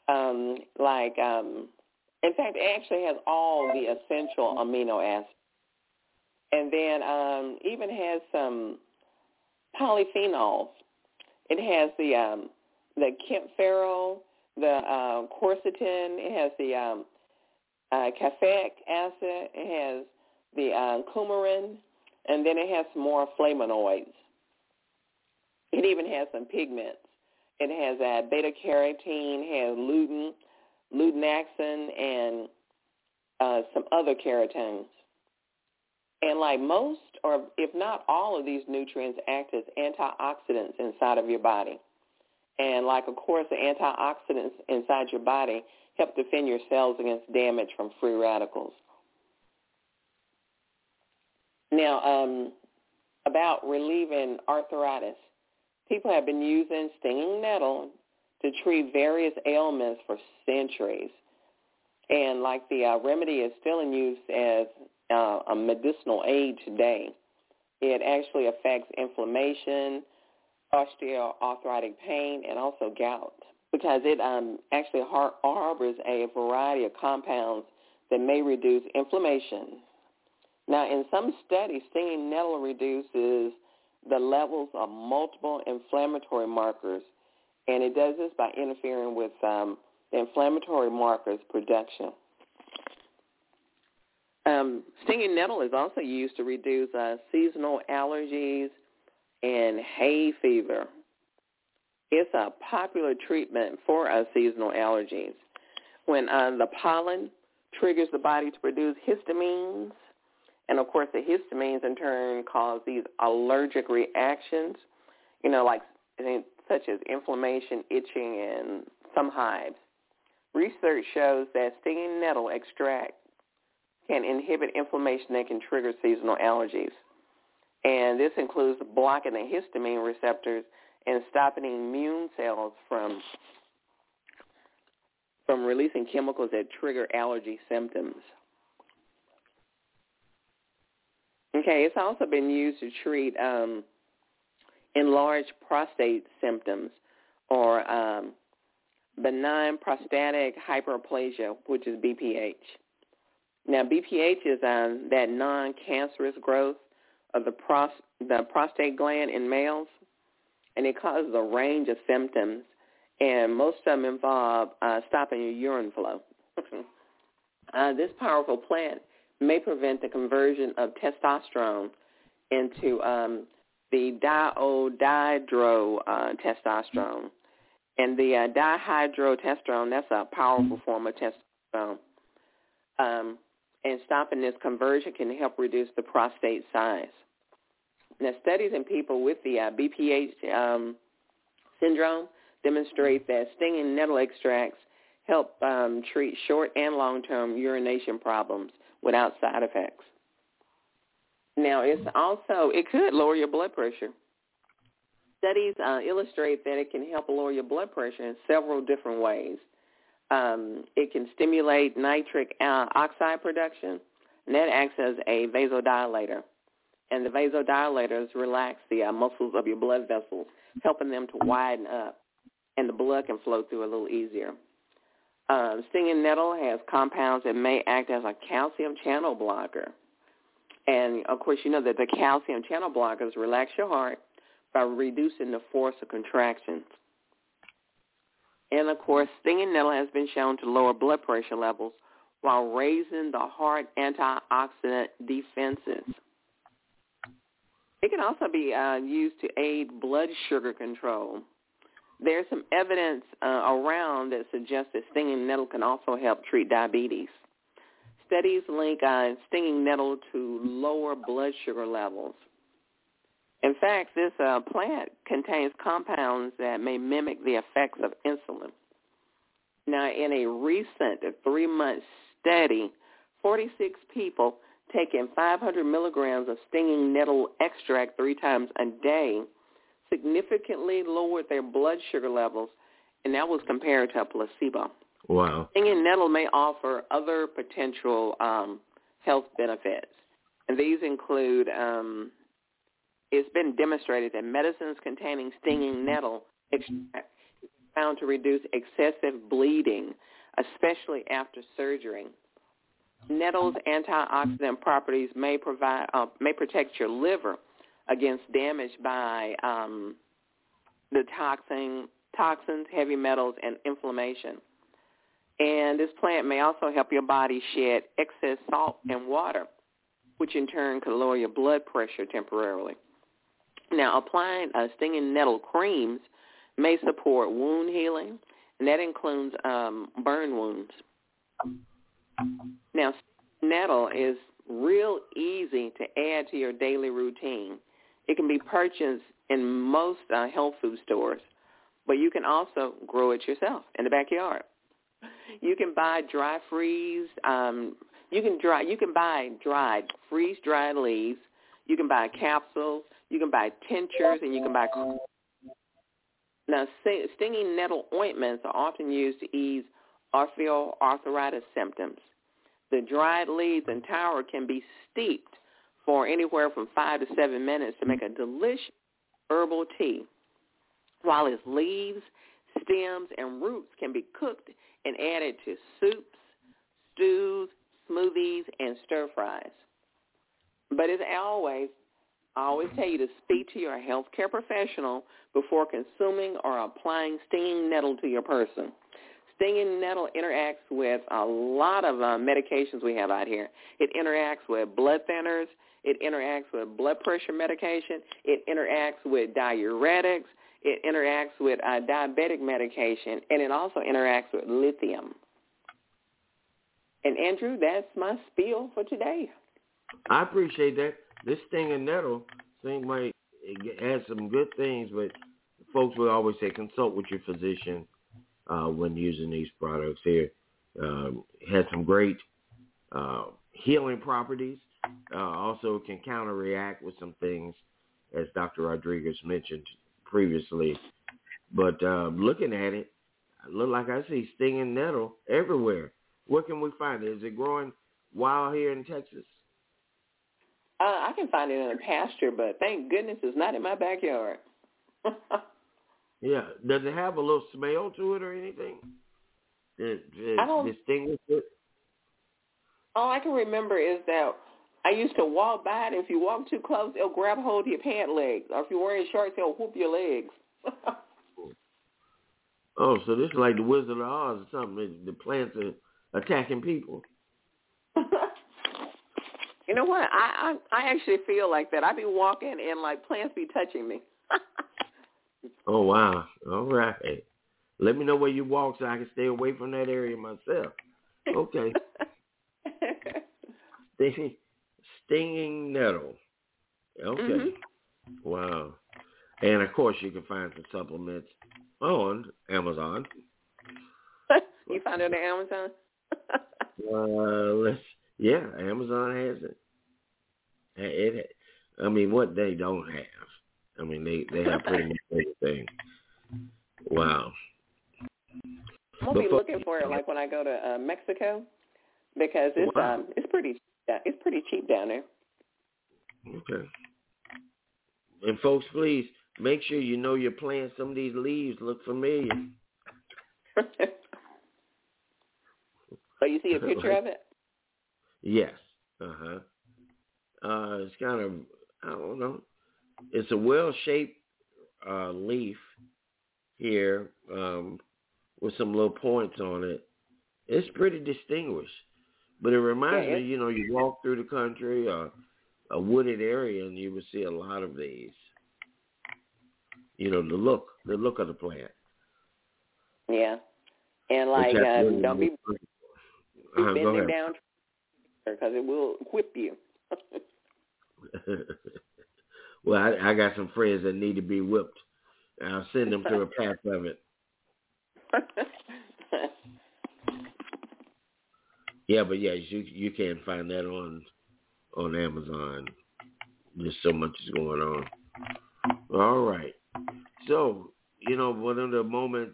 in fact, it actually has all the essential amino acids. And then even has some polyphenols. It has the kaempferol, the quercetin. It has the caffeic acid. It has the coumarin, and then it has some more flavonoids. It even has some pigments. It has beta carotene, has lutein, luteinaxin, and some other carotenes. And like most, or if not all of these nutrients act as antioxidants inside of your body. And like, of course, the antioxidants inside your body help defend your cells against damage from free radicals. Now, about relieving arthritis. People have been using stinging nettle to treat various ailments for centuries. And like the remedy is still in use as a medicinal aid today. It actually affects inflammation, osteoarthritic pain, and also gout, because it actually harbors a variety of compounds that may reduce inflammation. Now, in some studies, stinging nettle reduces the levels of multiple inflammatory markers, and it does this by interfering with the inflammatory markers production. Stinging nettle is also used to reduce seasonal allergies and hay fever. It's a popular treatment for seasonal allergies. When the pollen triggers the body to produce histamines, and of course the histamines in turn cause these allergic reactions, such as inflammation, itching, and some hives. Research shows that stinging nettle extract can inhibit inflammation that can trigger seasonal allergies. And this includes blocking the histamine receptors and stopping immune cells from releasing chemicals that trigger allergy symptoms. Okay, it's also been used to treat enlarged prostate symptoms or benign prostatic hyperplasia, which is BPH. Now, BPH is that non-cancerous growth of the prostate gland in males, and it causes a range of symptoms, and most of them involve stopping your urine flow. This powerful plant may prevent the conversion of testosterone into the dihydrotestosterone. And the dihydrotestosterone, that's a powerful form of testosterone. And stopping this conversion can help reduce the prostate size. Now, studies in people with the BPH syndrome demonstrate that stinging nettle extracts help treat short and long-term urination problems without side effects. Now, it could lower your blood pressure. Studies illustrate that it can help lower your blood pressure in several different ways. It can stimulate nitric oxide production, and that acts as a vasodilator. And the vasodilators relax the muscles of your blood vessels, helping them to widen up, and the blood can flow through a little easier. Stinging nettle has compounds that may act as a calcium channel blocker. And, of course, you know that the calcium channel blockers relax your heart by reducing the force of contractions. And, of course, stinging nettle has been shown to lower blood pressure levels while raising the heart antioxidant defenses. It can also be used to aid blood sugar control. There's some evidence around that suggests that stinging nettle can also help treat diabetes. Studies link stinging nettle to lower blood sugar levels. In fact, this plant contains compounds that may mimic the effects of insulin. Now, in a recent 3-month study, 46 people taking 500 milligrams of stinging nettle extract 3 times a day significantly lowered their blood sugar levels, and that was compared to a placebo. Wow. Stinging nettle may offer other potential health benefits, and these include it's been demonstrated that medicines containing stinging nettle extract is found to reduce excessive bleeding, especially after surgery. Nettle's antioxidant properties may protect your liver against damage by the toxins, heavy metals, and inflammation. And this plant may also help your body shed excess salt and water, which in turn could lower your blood pressure temporarily. Now, applying stinging nettle creams may support wound healing, and that includes burn wounds. Now, nettle is real easy to add to your daily routine. It can be purchased in most health food stores, but you can also grow it yourself in the backyard. You can buy freeze-dried leaves. You can buy capsules. You can buy tinctures, and you can buy. Now, stinging nettle ointments are often used to ease osteoarthritis symptoms. The dried leaves and tower can be steeped for anywhere from 5 to 7 minutes to make a delicious herbal tea, while its leaves, stems, and roots can be cooked and added to soups, stews, smoothies, and stir-fries. But as always, I always tell you to speak to your healthcare professional before consuming or applying stinging nettle to your person. Stinging nettle interacts with a lot of medications we have out here. It interacts with blood thinners. It interacts with blood pressure medication. It interacts with diuretics. It interacts with diabetic medication. And it also interacts with lithium. And, Andrew, that's my spiel for today. I appreciate that. This stinging nettle seems like it has some good things, but folks will always say consult with your physician when using these products here. It has some great healing properties. Also can counteract with some things, as Dr. Rodriguez mentioned previously. But looking at it, look like I see stinging nettle everywhere. Where can we find it? Is it growing wild here in Texas? I can find it in a pasture, but thank goodness it's not in my backyard. Yeah. Does it have a little smell to it or anything? Distinguish it? All I can remember is that I used to walk by it. If you walk too close, it'll grab hold of your pant legs. Or if you're wearing shorts, it'll whoop your legs. Oh, so this is like the Wizard of Oz or something. The plants are attacking people. You know what? I actually feel like that. I be walking and like plants be touching me. Oh, wow. All right. Let me know where you walk so I can stay away from that area myself. Okay. Stinging nettle. Okay. Mm-hmm. Wow. And, of course, you can find some supplements on Amazon. You found it on Amazon? Amazon has it. I mean, what they don't have. I mean, they have pretty much everything. Wow. I'm gonna be looking for it like when I go to Mexico because it's pretty cheap down there. Okay. And folks, please make sure you know your plants. Some of these leaves look familiar. So you see a picture of it? Yes. It's kind of, I don't know. It's a well-shaped leaf here with some little points on it. It's pretty distinguished. But it reminds me, you walk through the country or a wooded area and you would see a lot of these. You know, the look of the plant. Yeah. And like, don't be bending down because it will whip you. Well, I got some friends that need to be whipped. I'll send them to a pack of it. But you can't find that on Amazon. There's so much is going on. All right. So, one of the moments,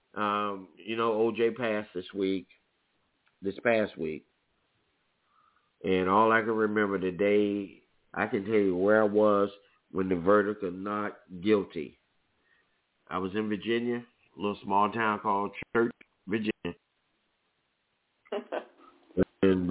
OJ passed this past week. And all I can remember the day, I can tell you where I was when the verdict of not guilty. I was in Virginia, a little small town called Church, Virginia. And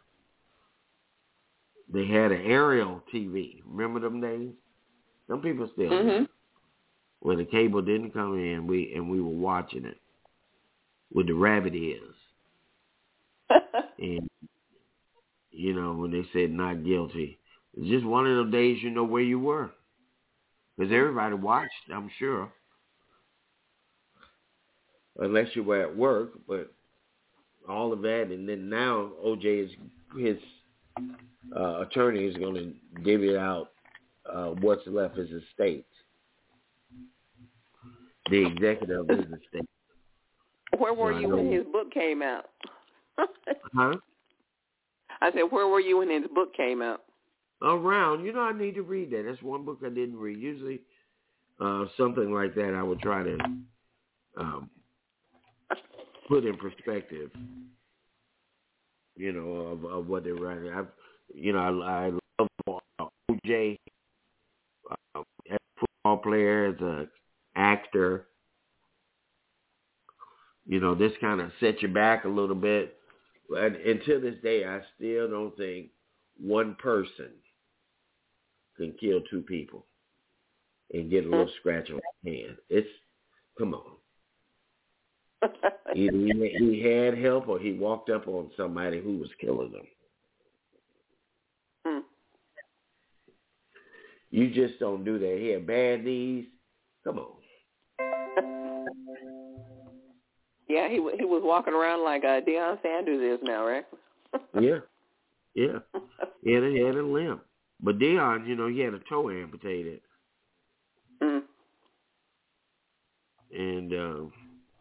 they had an aerial TV. Remember them days? Some people still do. Where the cable didn't come in, we were watching it with the rabbit ears. And, when they said not guilty, it's just one of those days you know where you were. Because everybody watched, I'm sure. Unless you were at work, but all of that. And then now OJ his attorney is going to divvy out what's left as estate. The executive of his estate. Where were you when his book came out? Huh? I said, where were you when his book came out? Around. I need to read that. That's one book I didn't read. Usually something like that I would try to put in perspective, of what they're writing. I love OJ as a football player, as an actor. This kind of sets you back a little bit. And to this day, I still don't think one person can kill two people and get a little scratch on his hand. Come on. Either he had help or he walked up on somebody who was killing them. You just don't do that. He had bad knees. Come on. Yeah, he was walking around like Deion Sanders is now, right? Yeah. He had a limp. But Deion, he had a toe amputated. And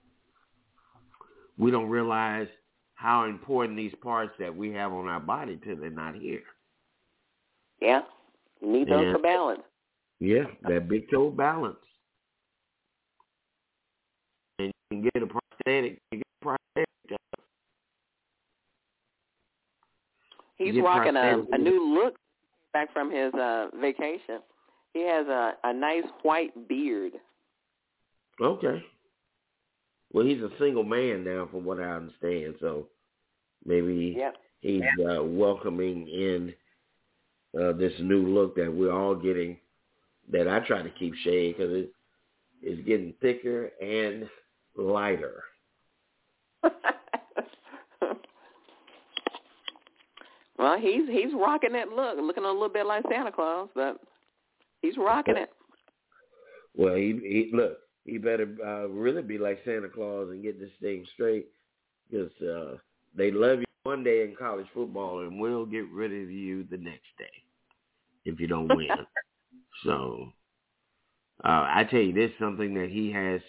we don't realize how important these parts that we have on our body till they're not here. Yeah, you need those for balance. Yeah, that big toe balance. And you can get a prosthetic. He's rocking a new look back from his vacation. He has a nice white beard. Okay. Well, he's a single man now, from what I understand. So maybe he's welcoming in this new look that we're all getting. That I try to keep shade because it's getting thicker and lighter. Well, he's rocking that look, looking a little bit like Santa Claus, but he's rocking it. Well, he better really be like Santa Claus and get this thing straight, because they love you one day in college football and will get rid of you the next day if you don't win. So I tell you, this is something that he has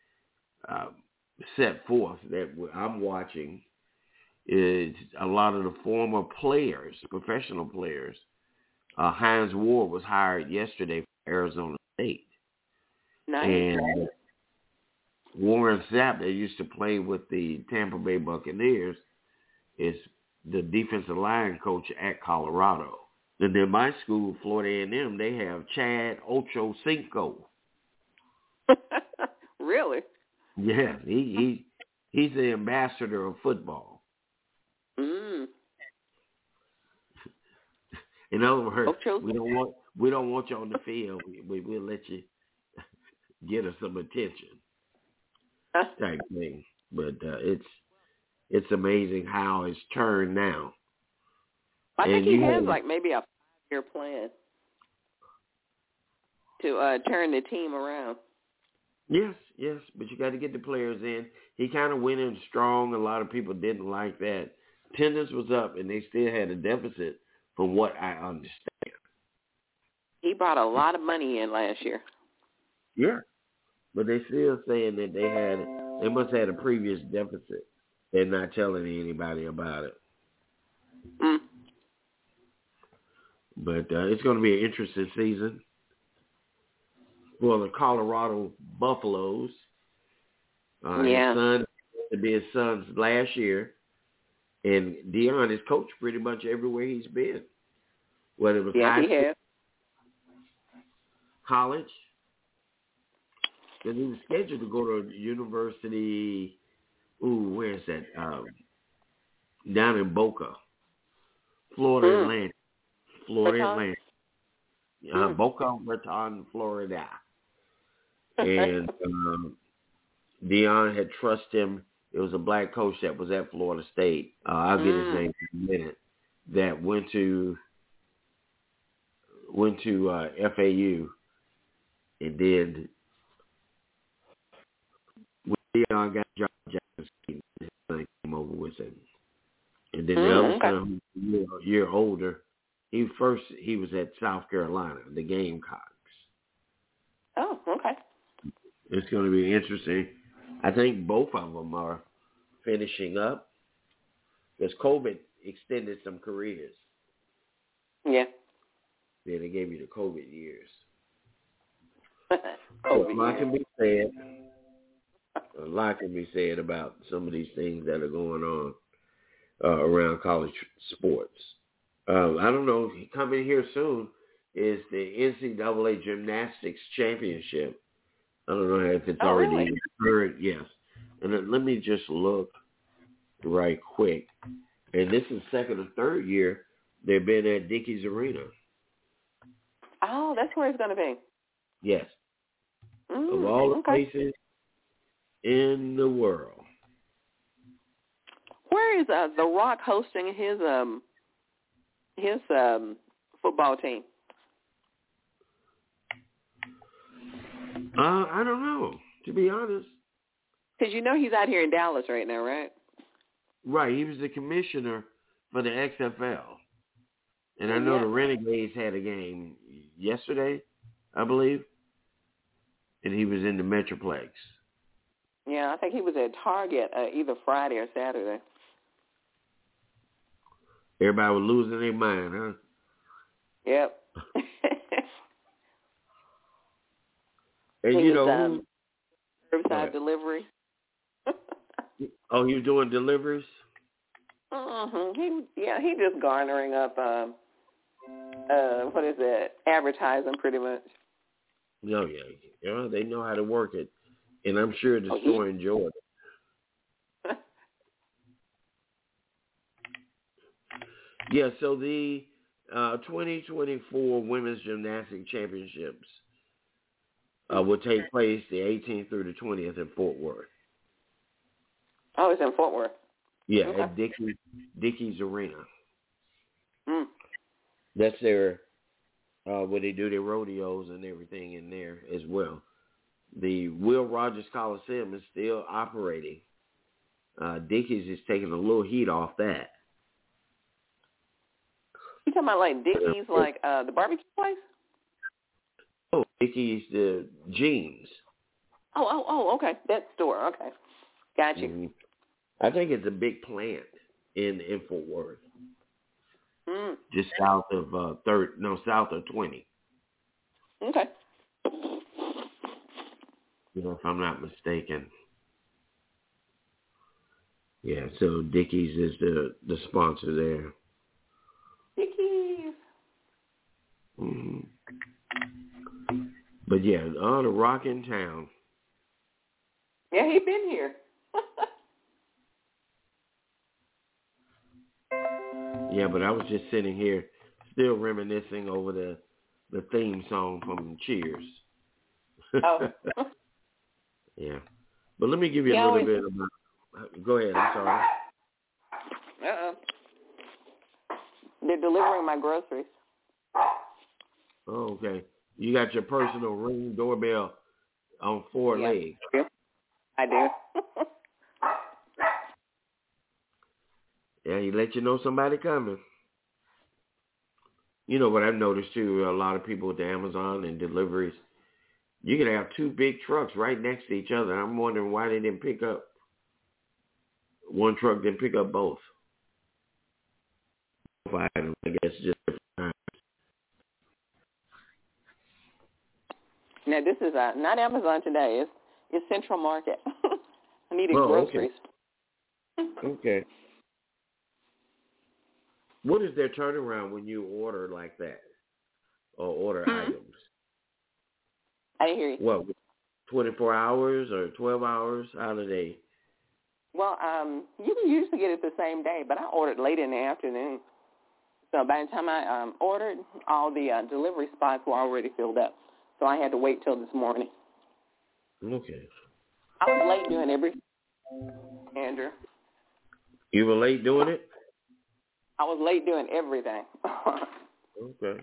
set forth that I'm watching. Is a lot of the former players, professional players. Hines Ward was hired yesterday from Arizona State. Nice. And Warren Sapp, that used to play with the Tampa Bay Buccaneers, is the defensive line coach at Colorado. And then my school, Florida A&M, they have Chad Ochocinco. Really? Yeah, he's the ambassador of football. Mm. In other words, we don't want you on the field. We'll let you get us some attention, type thing. But it's amazing how it's turned now. I think he has like maybe a 5-year plan to turn the team around. Yes, but you got to get the players in. He kind of went in strong. A lot of people didn't like that. Attendance was up, and they still had a deficit, from what I understand. He brought a lot of money in last year. Yeah, but they still saying that they must have had a previous deficit. They're not telling anybody about it. Mm. But it's going to be an interesting season for the Colorado Buffaloes. His son, to be his son's last year. And Deion has coached pretty much everywhere he's been, whether it was high school, college. Because he was scheduled to go to university. Where is that? Down in Boca, Florida Atlantic. Boca Raton, Florida. And Deion had trusted him. It was a black coach that was at Florida State. I'll get his name in a minute. That went to FAU, and then when Deion got John Jackson, his son came over with him. And then the other son, who's a year older, he was at South Carolina, the Gamecocks. Oh, okay. It's going to be interesting. I think both of them are finishing up because COVID extended some careers. Yeah. Yeah, they gave you the COVID years. A A lot can be said about some of these things that are going on around college sports. I don't know. Coming here soon is the NCAA Gymnastics Championship. I don't know if it's already occurred. Yes. And let me just look right quick. And this is second or third year they've been at Dickies Arena. Oh, that's where it's going to be. Yes. Of all the places in the world. Where is The Rock hosting his football team? I don't know, to be honest. Because he's out here in Dallas right now, right? Right. He was the commissioner for the XFL. And I know the Renegades had a game yesterday, I believe. And he was in the Metroplex. Yeah, I think he was at Target either Friday or Saturday. Everybody was losing their mind, huh? Yep. And he was, curbside delivery. Oh, he was doing deliveries? He just garnering up, what is it, advertising pretty much. Oh, yeah. They know how to work it. And I'm sure the store enjoyed it. Yeah, so the 2024 Women's Gymnastics Championships will take place the 18th through the 20th in Fort Worth. Oh, it's in Fort Worth. Yeah, at Dickies Arena. That's their where they do their rodeos and everything in there as well. The Will Rogers Coliseum is still operating. Dickey's is taking a little heat off that. You talking about like Dickey's, like the barbecue place? Oh, Dickey's the jeans. Oh, okay. That store, okay. Got you. Mm-hmm. I think it's a big plant in Fort Worth. Just south of south of 20. Okay. If I'm not mistaken. Yeah, so Dickey's is the sponsor there. Dickey's. Mm-hmm. But yeah, the rock in town. Yeah, he been here. Yeah, but I was just sitting here still reminiscing over the theme song from Cheers. Oh. Yeah. But let me give you a little bit about... Go ahead, I'm sorry. Uh-oh. They're delivering my groceries. Oh, okay. You got your personal Ring doorbell on 4 legs. I do. Yeah, he let you know somebody coming. You know what I've noticed too, a lot of people with the Amazon and deliveries, you can have 2 big trucks right next to each other. I'm wondering why they didn't pick up, one truck didn't pick up both. I guess just now this is not Amazon today. It's Central Market. I needed groceries. Okay. What is their turnaround when you order like that, or order items? I didn't hear you. What, 24 hours or 12 hours? How do they? Well, you can usually get it the same day, but I ordered late in the afternoon. So by the time I ordered, all the delivery spots were already filled up. So I had to wait till this morning. Okay. I was late doing everything, Andrew. You were late doing it? I was late doing everything. Okay.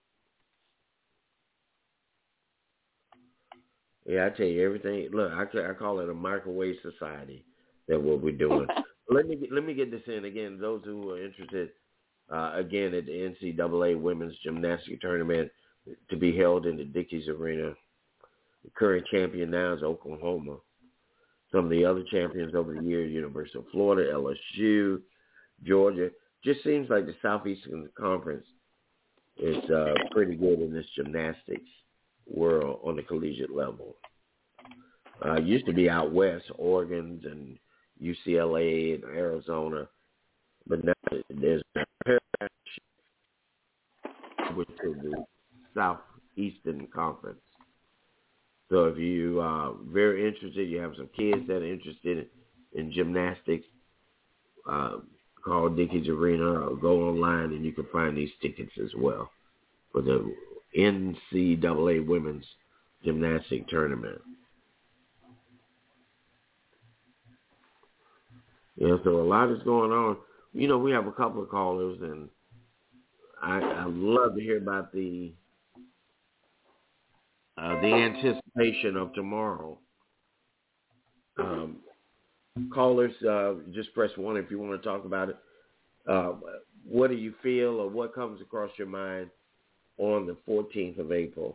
Yeah, I tell you everything. Look, I call it a microwave society. That what we're doing. Let me get this in again. Those who are interested, again at the NCAA Women's Gymnastics Tournament to be held in the Dickies Arena. The current champion now is Oklahoma. Some of the other champions over the years, University of Florida, LSU, Georgia. Just seems like the Southeastern Conference is pretty good in this gymnastics world on the collegiate level. Used to be out west, Oregon and UCLA and Arizona, but now there's a paradigm shift with the Southeastern Conference. So if you are very interested, you have some kids that are interested in gymnastics, call Dickies Arena or go online and you can find these tickets as well for the NCAA Women's Gymnastics Tournament. Yeah, so a lot is going on. You know, we have a couple of callers, and I love to hear about the anticipation of tomorrow. Callers, just press 1 if you want to talk about it. What do you feel, or what comes across your mind on the 14th of April?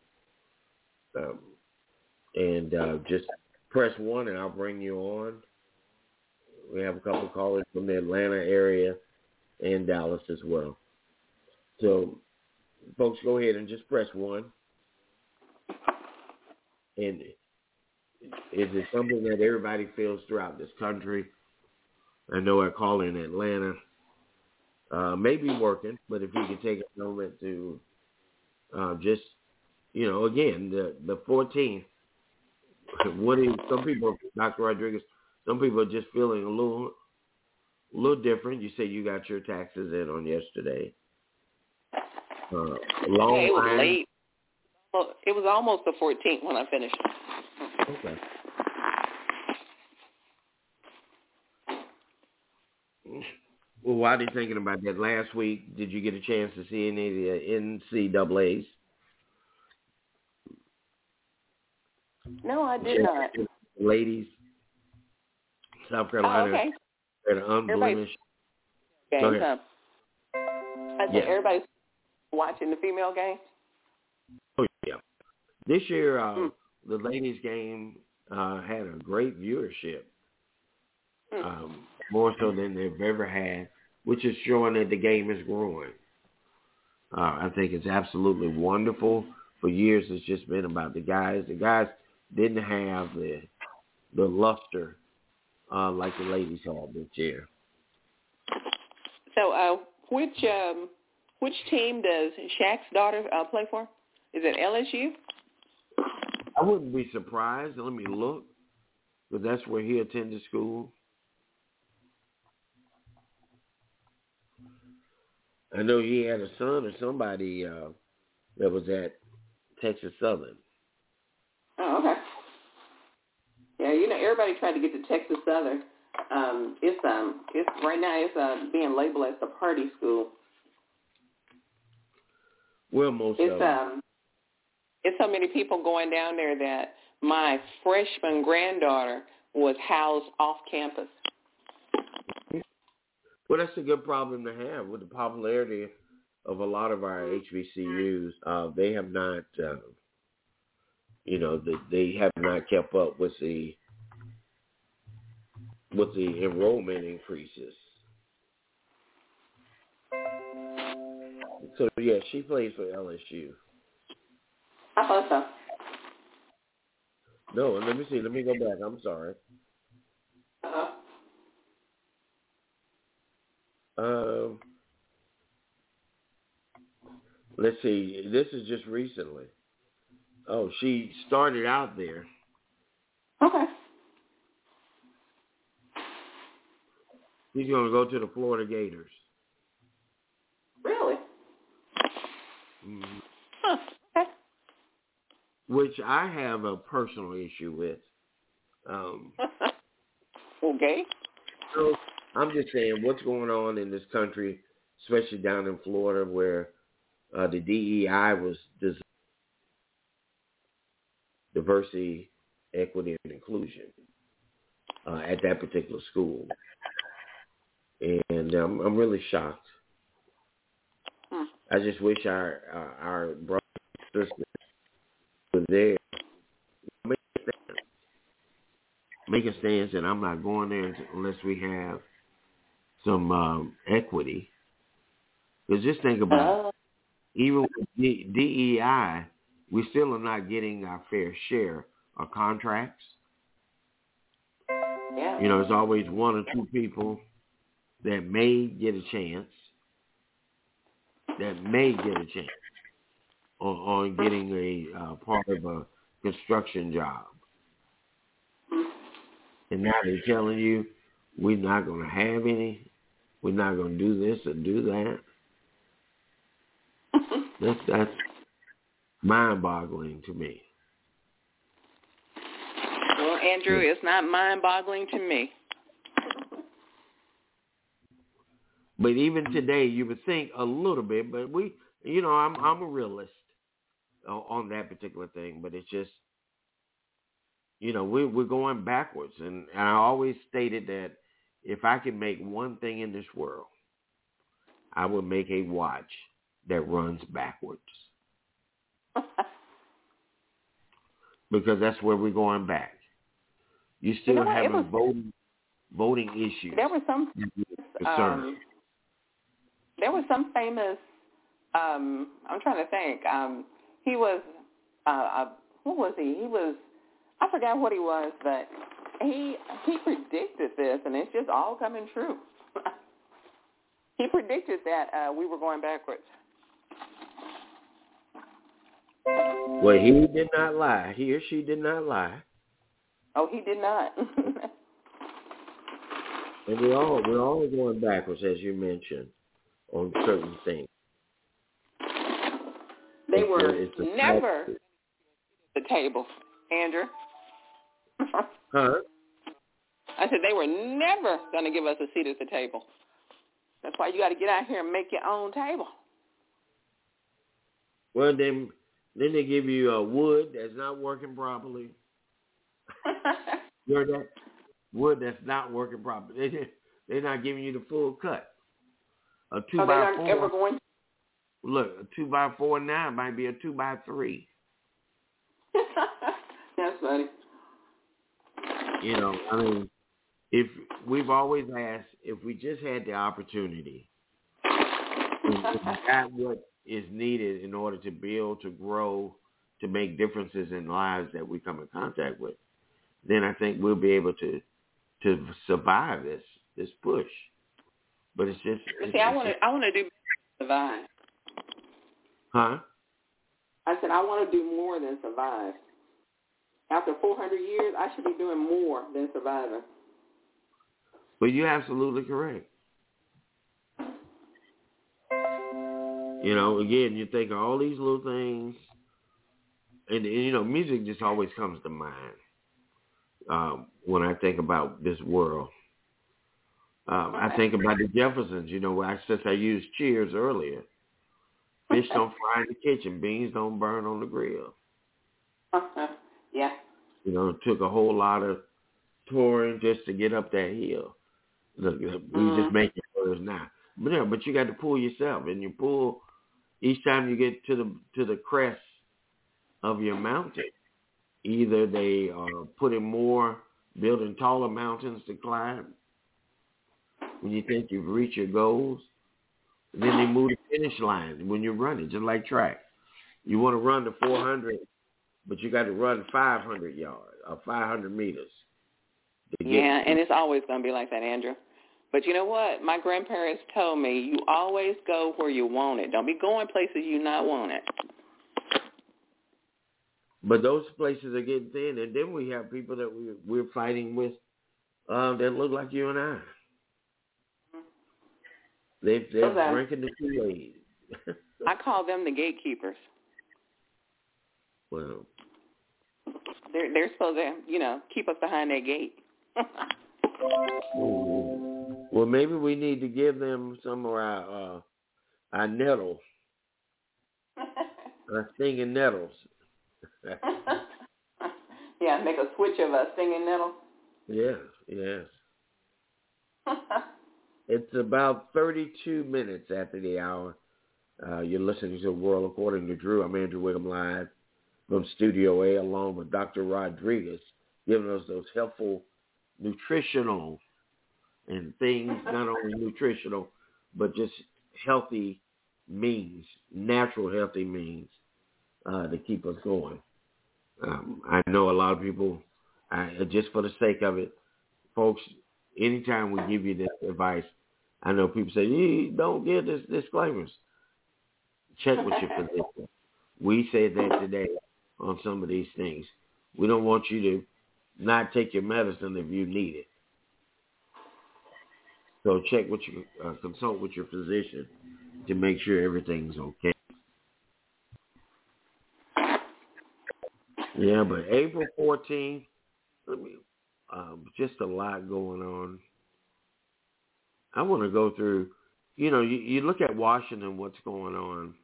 And just press 1, and I'll bring you on. We have a couple of callers from the Atlanta area and Dallas as well. So, folks, go ahead and just press 1. And is it something that everybody feels throughout this country? I know I call in Atlanta. Maybe working, but if you could take a moment to just, you know, again, the 14th, what is, some people, Dr. Rodriguez, some people are just feeling a little different. You say you got your taxes in on yesterday. Long it was line. late. Well, it was almost the 14th when I finished. Okay. Well, while you're thinking about that, last week, did you get a chance to see any of the NCAAs? No, I did not. Ladies, South Carolina had an unblemished. Games, Go ahead. I think everybody's watching the female game. Oh, yeah. This year, the ladies' game had a great viewership, more so than they've ever had, which is showing that the game is growing. I think it's absolutely wonderful. For years, it's just been about the guys. The guys didn't have the luster like the ladies had this year. So, which team does Shaq's daughter play for? Is it LSU? I wouldn't be surprised. Let me look, but that's where he attended school. I know he had a son or somebody that was at Texas Southern. Oh, okay. Yeah, you know, everybody tried to get to Texas Southern. It's right now it's being labeled as the party school. Well, most of them. It's so many people going down there that my freshman granddaughter was housed off campus. Well, that's a good problem to have with the popularity of a lot of our HBCUs. They have not, they have not kept up with the enrollment increases. So yeah, she plays for LSU. I thought so. No, let me see. Let me go back. I'm sorry. Let's see. This is just recently. Oh, she started out there. Okay. She's going to go to the Florida Gators. Really? Mm-hmm. Huh. Okay. Which I have a personal issue with. Okay. So I'm just saying what's going on in this country, especially down in Florida where the DEI was diversity, equity, and inclusion at that particular school. And I'm really shocked. I just wish our brothers and sisters were there. Make a stance, and I'm not going there unless we have some equity. Because just think about it. Even with DEI, we still are not getting our fair share of contracts. Yeah. You know, there's always one or two people that may get a chance, on getting a part of a construction job. And now they're telling you, we're not going to have any, we're not going to do this or do that. That's mind-boggling to me. Well, Andrew, it's not mind-boggling to me. But even today, you would think a little bit, but I'm a realist on that particular thing. But it's just, we're going backwards. And I always stated that if I could make one thing in this world, I would make a watch that runs backwards. Because that's where we're going back. You still having voting issues. There was some famous, I'm trying to think, he was, what was he? He was, I forgot what he was, but he predicted this, and it's just all coming true. He predicted that we were going backwards. Well, he did not lie. He or she did not lie. Oh, he did not. And we're all going backwards, as you mentioned, on certain things. They were never at the table, Andrew. Huh? I said they were never going to give us a seat at the table. That's why you got to get out here and make your own table. Well, then they give you wood that's not working properly. You heard that? Wood that's not working properly. They're not giving you the full cut. A 2x4. Ever going? Look, a 2x4 now might be a 2x3. That's funny. You know, I mean, if we've always asked if we just had the opportunity, if we got what is needed in order to build, to grow, to make differences in lives that we come in contact with, then I think we'll be able to survive this push. But it's just. I want to do survive. Huh? I said I want to do more than survive. After 400 years, I should be doing more than surviving. But you're absolutely correct. You know, again, you think of all these little things, and you know, music just always comes to mind when I think about this world. I think about the Jeffersons. You know, since I used Cheers earlier, fish don't fry in the kitchen, beans don't burn on the grill. Yeah. You know, it took a whole lot of touring just to get up that hill. Look, we just make it worse now. But yeah, but you got to pull yourself, and you pull each time you get to the crest of your mountain. Either they are building taller mountains to climb when you think you've reached your goals. Then they move the finish line when you're running, just like track. You want to run the 400, but you got to run 500 yards or 500 meters. Yeah, and it's always going to be like that, Andrew. But you know what? My grandparents told me you always go where you want it. Don't be going places you not want it. But those places are getting thin, and then we have people that we're fighting with that look like you and I. They're drinking the Kool-Aid. I call them the gatekeepers. Well, they're supposed to, you know, keep us behind that gate. Well, maybe we need to give them some of our nettle, our stinging nettles. Yeah, make a switch of a stinging nettle. Yes. It's about 32 minutes after the hour. You're listening to World According to Drew. I'm Andrew Wiggum live from Studio A along with Dr. Rodriguez, giving us those helpful, nutritional, and things, not only nutritional, but just healthy means, natural healthy means to keep us going. I know a lot of people, just for the sake of it, folks, anytime we give you this advice, I know people say, don't give this disclaimers. Check with your physician. We said that today on some of these things. We don't want you to not take your medicine if you need it. So check with your, consult with your physician to make sure everything's okay. Yeah, but April 14th, just a lot going on. I want to go through, you know, you look at Washington, what's going on,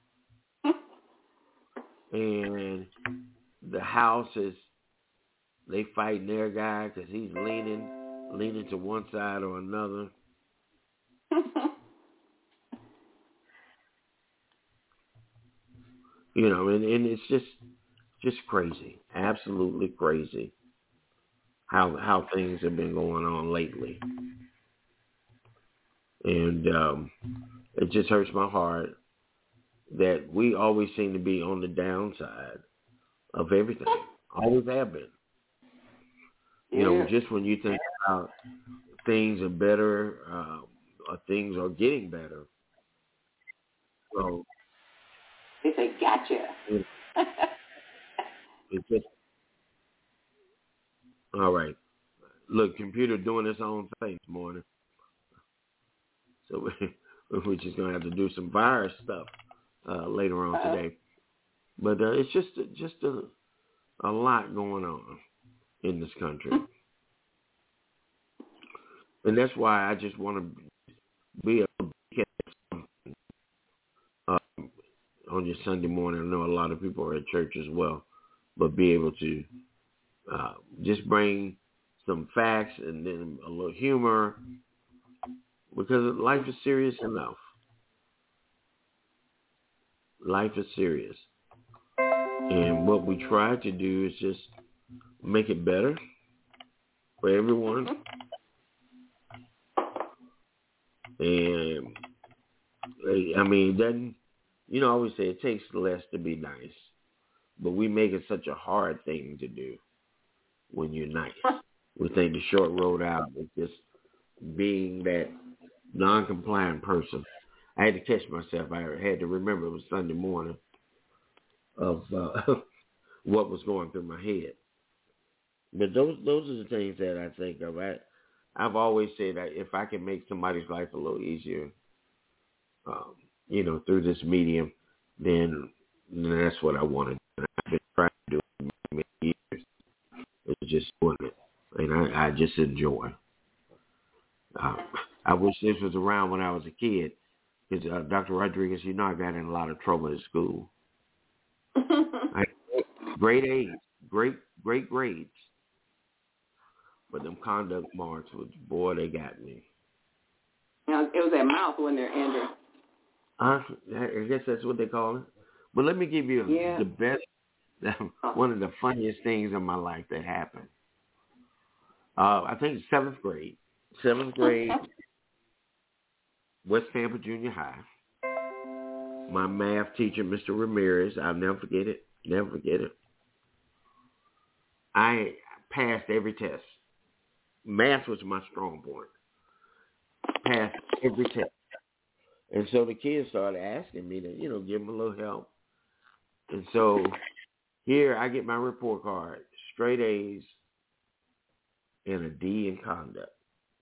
and the House they fighting their guy because he's leaning to one side or another. You know, and it's just crazy, absolutely crazy how things have been going on lately. And it just hurts my heart that we always seem to be on the downside of everything. Always have been. You know, just when you think about things are better or things are getting better. So they say, gotcha. It's just, all right. Look, computer doing its own thing this morning. So we're just going to have to do some virus stuff later on today. But it's just a lot going on in this country. And that's why I just want to be a on your Sunday morning. I know a lot of people are at church as well, but be able to just bring some facts and then a little humor, because life is serious enough. Life is serious. And what we try to do is just make it better for everyone. And, I mean, then, I always say it takes less to be nice. But we make it such a hard thing to do when you're nice. We think the short road out is just being that non-compliant person. I had to catch myself. I had to remember it was Sunday morning of what was going through my head. But those are the things that I think of. I've always said that if I can make somebody's life a little easier, through this medium, then that's what I want to do. And I've been trying to do it for many years. It's just doing it. And I just enjoy. I wish this was around when I was a kid, because Dr. Rodriguez, I got in a lot of trouble at school. Great A's, great grades, but them conduct marks, boy, they got me. Now, it was that mouth, wasn't there, Andrew? I guess that's what they call it. But let me give you the best, one of the funniest things in my life that happened. I think 7th grade, West Tampa Junior High. My math teacher, Mr. Ramirez, I'll never forget it. I passed every test. Math was my strong point. Passed every test. And so the kids started asking me to, give them a little help. And so here I get my report card, straight A's and a D in conduct.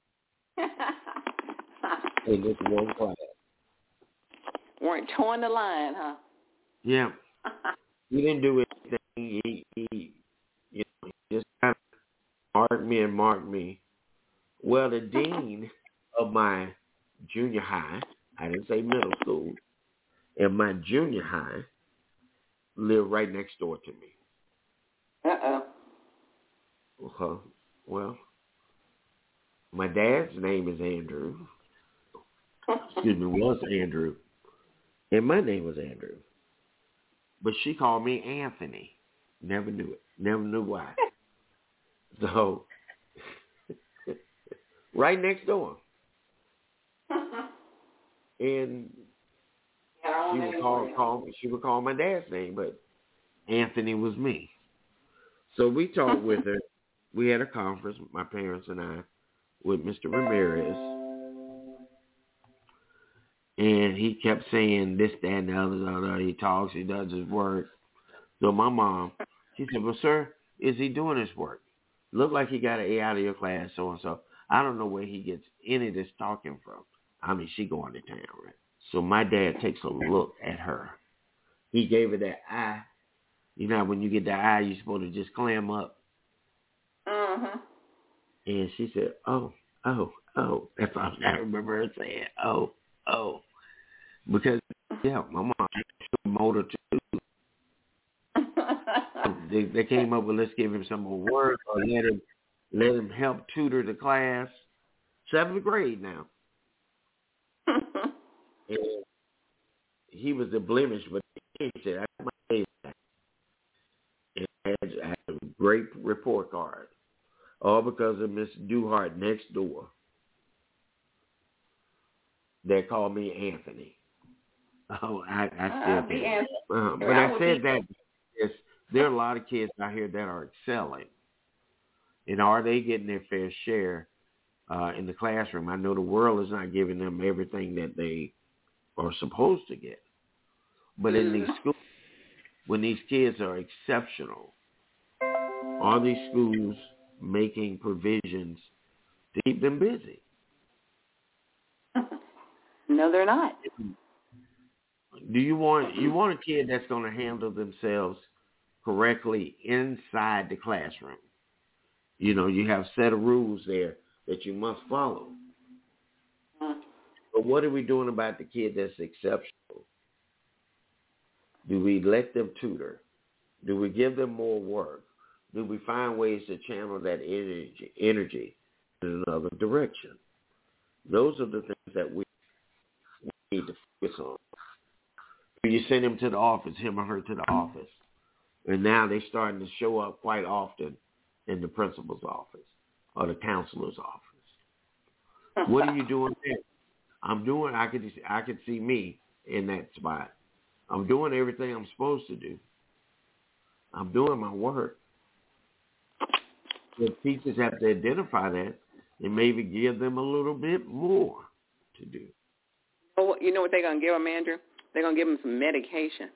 In this one class. Weren't towing the line, huh? Yeah. He didn't do anything. He just kind of marked me. Well, the dean of my junior high, I didn't say middle school, and my junior high lived right next door to me. Uh-oh. Well, my dad's name is Andrew. Was Andrew. And my name was Andrew. But she called me Anthony. Never knew it. Never knew why. So, right next door. And she would call my dad's name, but Anthony was me. So we talked with her. We had a conference, my parents and I, with Mr. Ramirez. And he kept saying this, that, and the other. He talks, he does his work. So my mom, she said, well, sir, is he doing his work? Looked like he got an A out of your class, so-and-so. I don't know where he gets any of this talking from. I mean, she going to town, right? So my dad takes a look at her. He gave her that eye. You know, when you get that eye, you're supposed to just clam up. Uh-huh. And she said, oh. That's all I remember her saying, oh. Because, my mom motor too. They came up with, let's give him some more work or let him help tutor the class. 7th grade now. And he was the blemish, but he said, I got my A's back. And I had a great report card. All because of Miss Duhart next door. They called me Anthony. Oh, I still think. But I said that there are a lot of kids out here that are excelling. And are they getting their fair share in the classroom? I know the world is not giving them everything that they are supposed to get. But in these schools, when these kids are exceptional, are these schools making provisions to keep them busy? No, they're not. Do you want a kid that's going to handle themselves correctly inside the classroom? You know, you have a set of rules there that you must follow. But what are we doing about the kid that's exceptional? Do we let them tutor? Do we give them more work? Do we find ways to channel that energy in another direction? Those are the things that we need to focus on. You send him to the office, him or her to the office. And now they're starting to show up quite often in the principal's office or the counselor's office. What are you doing there? I could see me in that spot. I'm doing everything I'm supposed to do. I'm doing my work. The teachers have to identify that and maybe give them a little bit more to do. Oh, you know what they're going to give them, Andrew? They're going to give them some medication.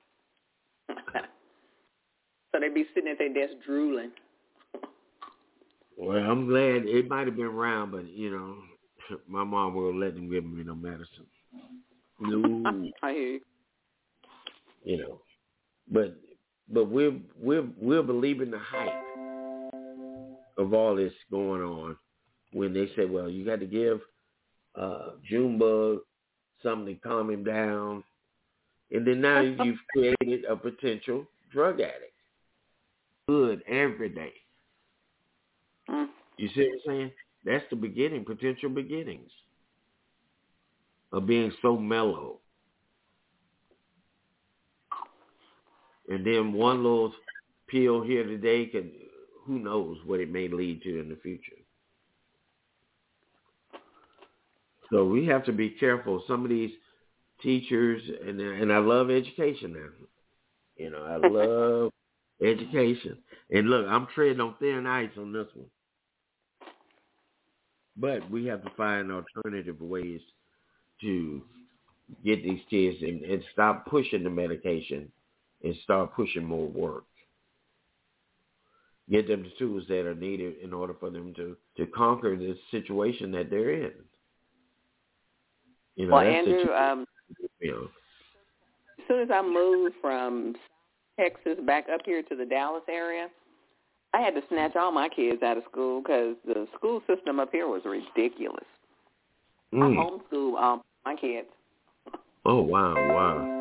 So they be sitting at their desk drooling. Well, I'm glad it might have been around, but, my mom will let them give me no medicine. No. I hear you. But we're believing the hype of all this going on when they say, well, you got to give Junebug something to calm him down. And then now you've created a potential drug addict. Good every day. You see what I'm saying? That's the beginning, potential beginnings of being so mellow. And then one little pill here today can, who knows what it may lead to in the future. So we have to be careful. Some of these teachers, and I love education now. I love education. And look, I'm treading on thin ice on this one. But we have to find alternative ways to get these kids and stop pushing the medication and start pushing more work. Get them the tools that are needed in order for them to conquer this situation that they're in. Well, Andrew, as soon as I moved from Texas back up here to the Dallas area, I had to snatch all my kids out of school because the school system up here was ridiculous. I homeschool all my kids. Oh, wow.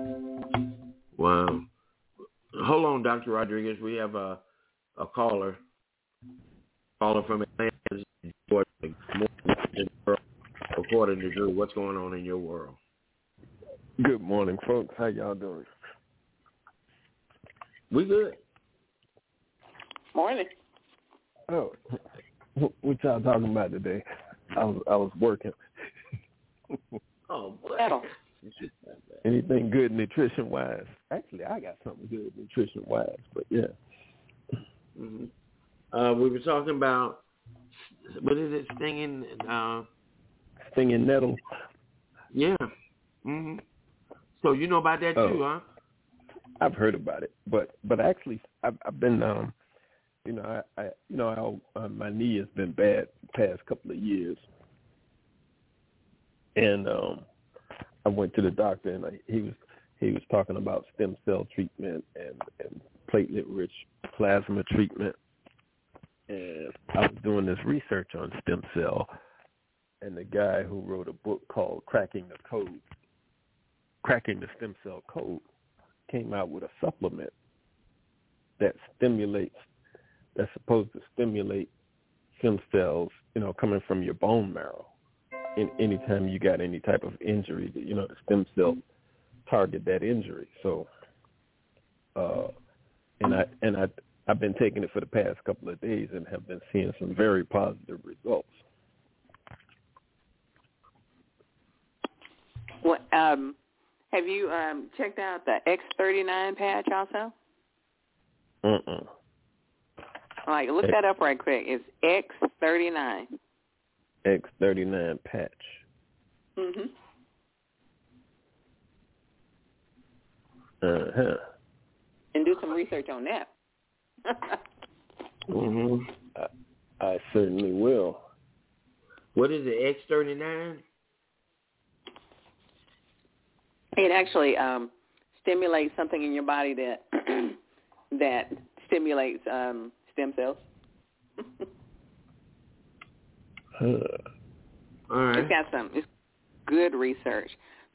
Hold on, Dr. Rodriguez. We have a caller from Atlanta. According to Drew, what's going on in your world? Good morning, folks. How y'all doing? We good. Morning. Oh, what y'all talking about today? I was working. Oh, boy. Anything good nutrition-wise? Actually, I got something good nutrition-wise, but yeah. Mm-hmm. We were talking about, what is it, stinging nettle? Yeah. Mm-hmm. So you know about that too, huh? I've heard about it, but actually, I've been, my knee has been bad the past couple of years, and I went to the doctor, and he was talking about stem cell treatment and platelet-rich plasma treatment, and I was doing this research on stem cell, and the guy who wrote a book called Cracking the Stem Cell Code, came out with a supplement that's supposed to stimulate stem cells, coming from your bone marrow. Anytime you got any type of injury, the stem cells target that injury. So, I've been taking it for the past couple of days and have been seeing some very positive results. What, have you checked out the X39 patch also? Mm-mm. All right, look that up right quick. It's X39. X39 patch. Mm-hmm. Uh-huh. And do some research on that. Mm-hmm. I certainly will. What is it, X39? It actually stimulates something in your body that stimulates stem cells. All right. It's good research.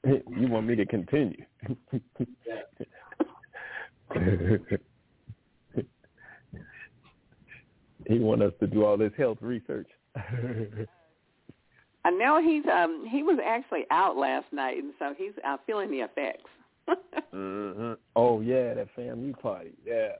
You want me to continue? He want us to do all this health research. I know he was actually out last night, and so he's feeling the effects. Mm-hmm. Oh yeah, that family party. Yeah.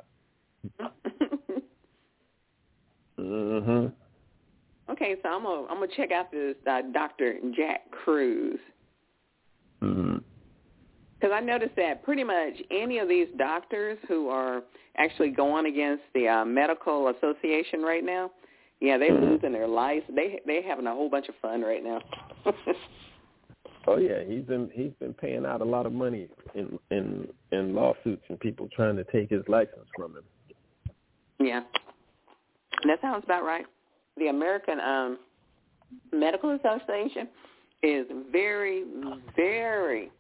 Mm-hmm. Okay, so I'm gonna check out this Dr. Jack Cruz. Mm-hmm. Because I noticed that pretty much any of these doctors who are actually going against the medical association right now, yeah, they're losing their lives. They having a whole bunch of fun right now. Oh yeah, he's been paying out a lot of money in lawsuits and people trying to take his license from him. Yeah, that sounds about right. The American Medical Association is very, very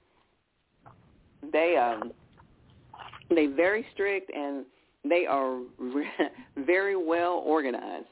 they very strict, and they are very well organized.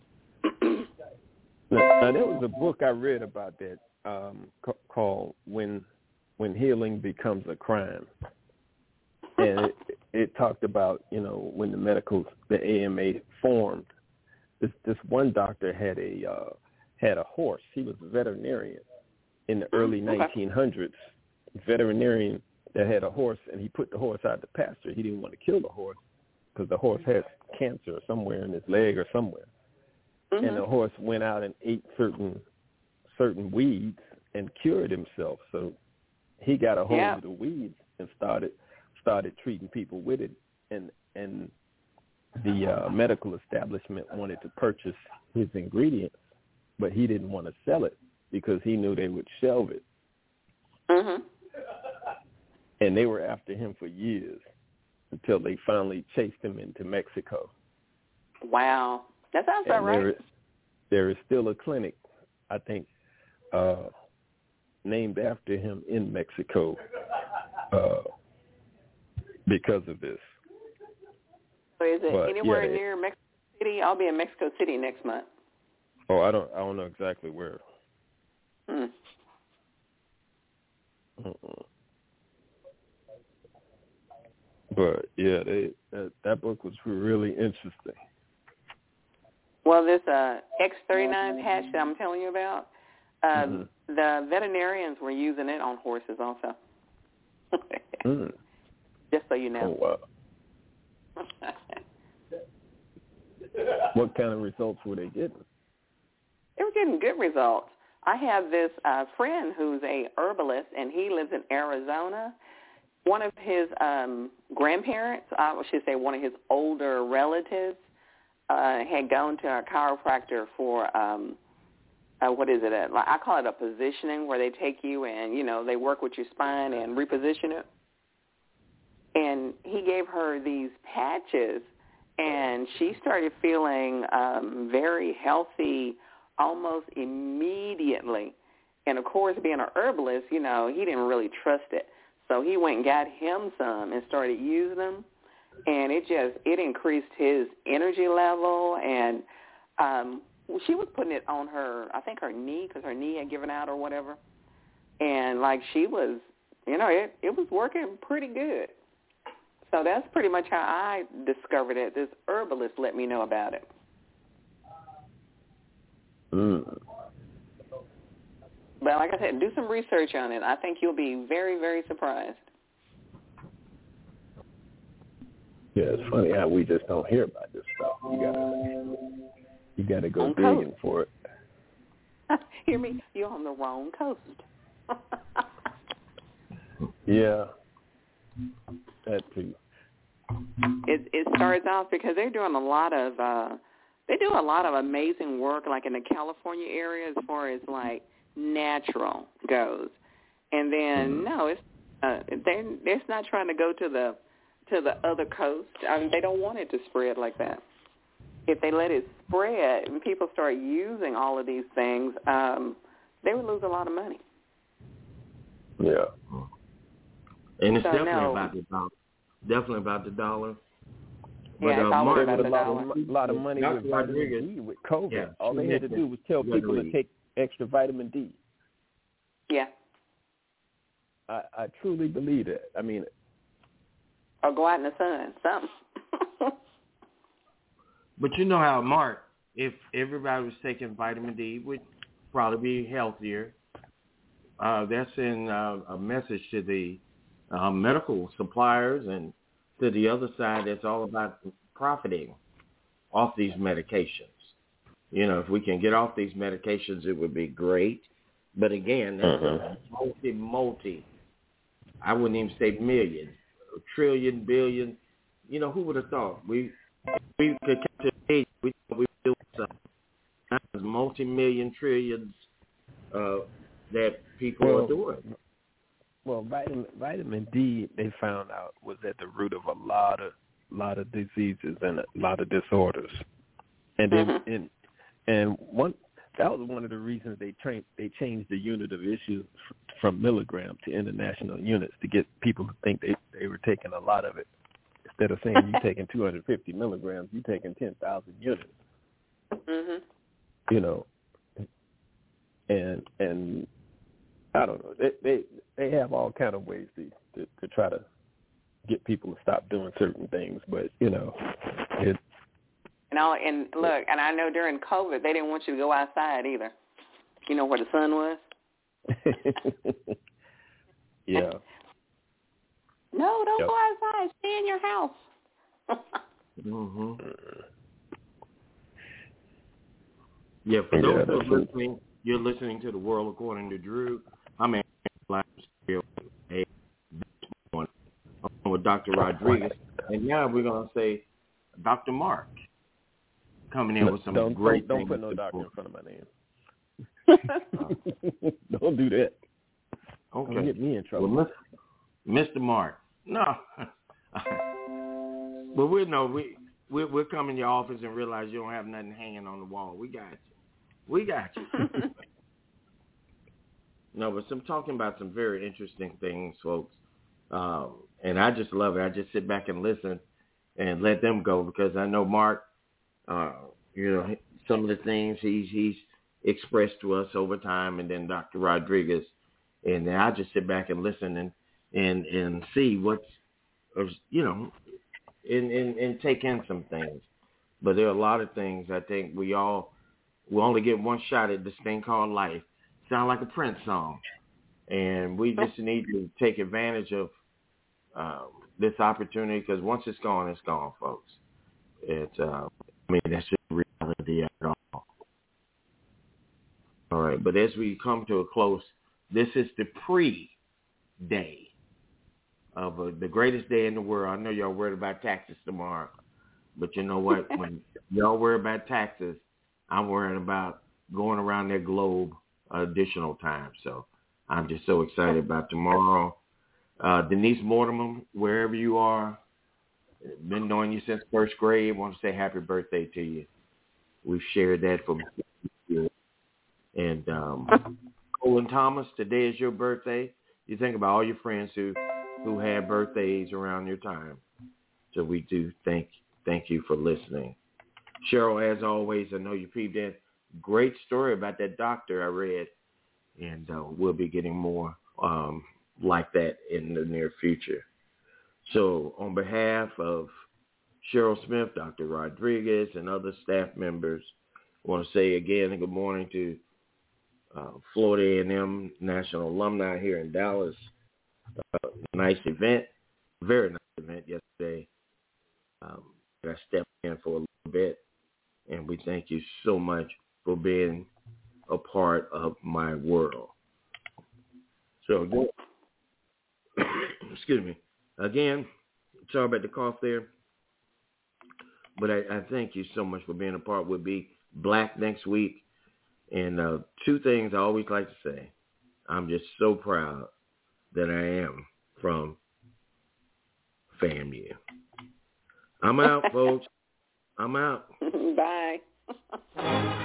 Now there was a book I read about that called "When Healing Becomes a Crime," and it talked about when the AMA formed. This one doctor had a horse. He was a veterinarian in the early 1900s. Veterinarian that had a horse, and he put the horse out to pasture. He didn't want to kill the horse because the horse had cancer somewhere in his leg or somewhere. Mm-hmm. And the horse went out and ate certain weeds and cured himself. So he got a hold of the weeds and started treating people with it. And the medical establishment wanted to purchase his ingredients, but he didn't want to sell it because he knew they would shelve it. Mm-hmm. And they were after him for years until they finally chased him into Mexico. Wow. That sounds about right. There is still a clinic, I think, named after him in Mexico because of this. So is it anywhere near Mexico City? I'll be in Mexico City next month. Oh, I don't know exactly where. But yeah, that book was really interesting. Well, this X39 patch that I'm telling you about, the veterinarians were using it on horses also. Just so you know. Oh, wow. What kind of results were they getting? They were getting good results. I have this friend who's a herbalist, and he lives in Arizona. One of his grandparents, I should say one of his older relatives, had gone to a chiropractor for, what is it? I call it a positioning, where they take you and, they work with your spine and reposition it. And he gave her these patches, and she started feeling very healthy almost immediately. And, of course, being an herbalist, he didn't really trust it. So he went and got him some and started using them. And it increased his energy level. And she was putting it on her, I think her knee, because her knee had given out or whatever. And, she was, it was working pretty good. So that's pretty much how I discovered it. This herbalist let me know about it. But like I said, do some research on it. I think you'll be very, very surprised. Yeah, it's funny how we just don't hear about this stuff. You gotta go digging for it. Hear me? You're on the wrong coast. Yeah, that too. It starts off because they're doing a lot of amazing work, like in the California area, as far as natural goes. And then it's not trying to go to the other coast. I mean, they don't want it to spread like that. If they let it spread and people start using all of these things, they would lose a lot of money. Yeah. And it's definitely about the dollar. But, yeah, it's always about the dollar. A lot of money with vitamin D with COVID. Yeah, all they had to do was tell people to take extra vitamin D. Yeah. I truly believe that. I mean, or go out in the sun, something. But you know how, Mark, if everybody was taking vitamin D, we'd probably be healthier. That's in a message to the medical suppliers and to the other side that's all about profiting off these medications. You know, if we can get off these medications, it would be great. But again, that's a multi, I wouldn't even say million, trillion, billion. You know, who would have thought? We could catch an age, we thought we were doing something. Now there's multi-million trillions that people are doing. Well, vitamin D, they found out, was at the root of a lot of diseases and a lot of disorders. And then, and one that was one of the reasons they changed the unit of issue from milligram to international units to get people to think they were taking a lot of it. Instead of saying you're taking 250 milligrams, you're taking 10,000 units. Mm-hmm. You know, and I don't know. They have all kind of ways to try to get people to stop doing certain things, but you know, it. And look, and I know during COVID they didn't want you to go outside either. You know where the sun was? Yeah. No, don't go outside. Stay in your house. Mhm. Yeah, for those who are listening, you're listening to The World According to Drew. I'm with Dr. Rodriguez, and now we're going to say Dr. Mark coming in with some great things. Don't put no doctor in front of my name. Don't do that. Okay. Don't get me in trouble. Well, Mr. Mark, no. But we'll come in your office and realize you don't have nothing hanging on the wall. We got you. No, but I'm talking about some very interesting things, folks. And I just love it. I just sit back and listen and let them go because I know Mark, you know, some of the things he's expressed to us over time, and then Dr. Rodriguez. And then I just sit back and listen and see what's, you know, and take in some things. But there are a lot of things I think we only get one shot at this thing called life. Sound like a Prince song. And we just need to take advantage of this opportunity because once it's gone, folks. It's, that's just reality at all. All right, but as we come to a close, this is the pre-day of the greatest day in the world. I know y'all worried about taxes tomorrow, but you know what? When y'all worry about taxes, I'm worrying about going around their globe additional time. So I'm just so excited about tomorrow. Denise Mortimer, wherever you are, been knowing you since first grade. Want to say happy birthday to you. We've shared that for years. And Colin Thomas, today is your birthday. You think about all your friends who had birthdays around your time. So we do thank you for listening. Cheryl, as always, I know you peeped in. Great story about that doctor I read. And we'll be getting more like that in the near future. So on behalf of Cheryl Smith, Dr. Rodriguez, and other staff members, I want to say again good morning to Florida A&M National Alumni here in Dallas. Nice event, very nice event yesterday. I stepped in for a little bit, and we thank you so much for being a part of my world. So, excuse me. Again, sorry about the cough there, but I thank you so much for being a part. We'll be black next week. And two things I always like to say. I'm just so proud that I am from FAMU. I'm out, folks. I'm out. Bye.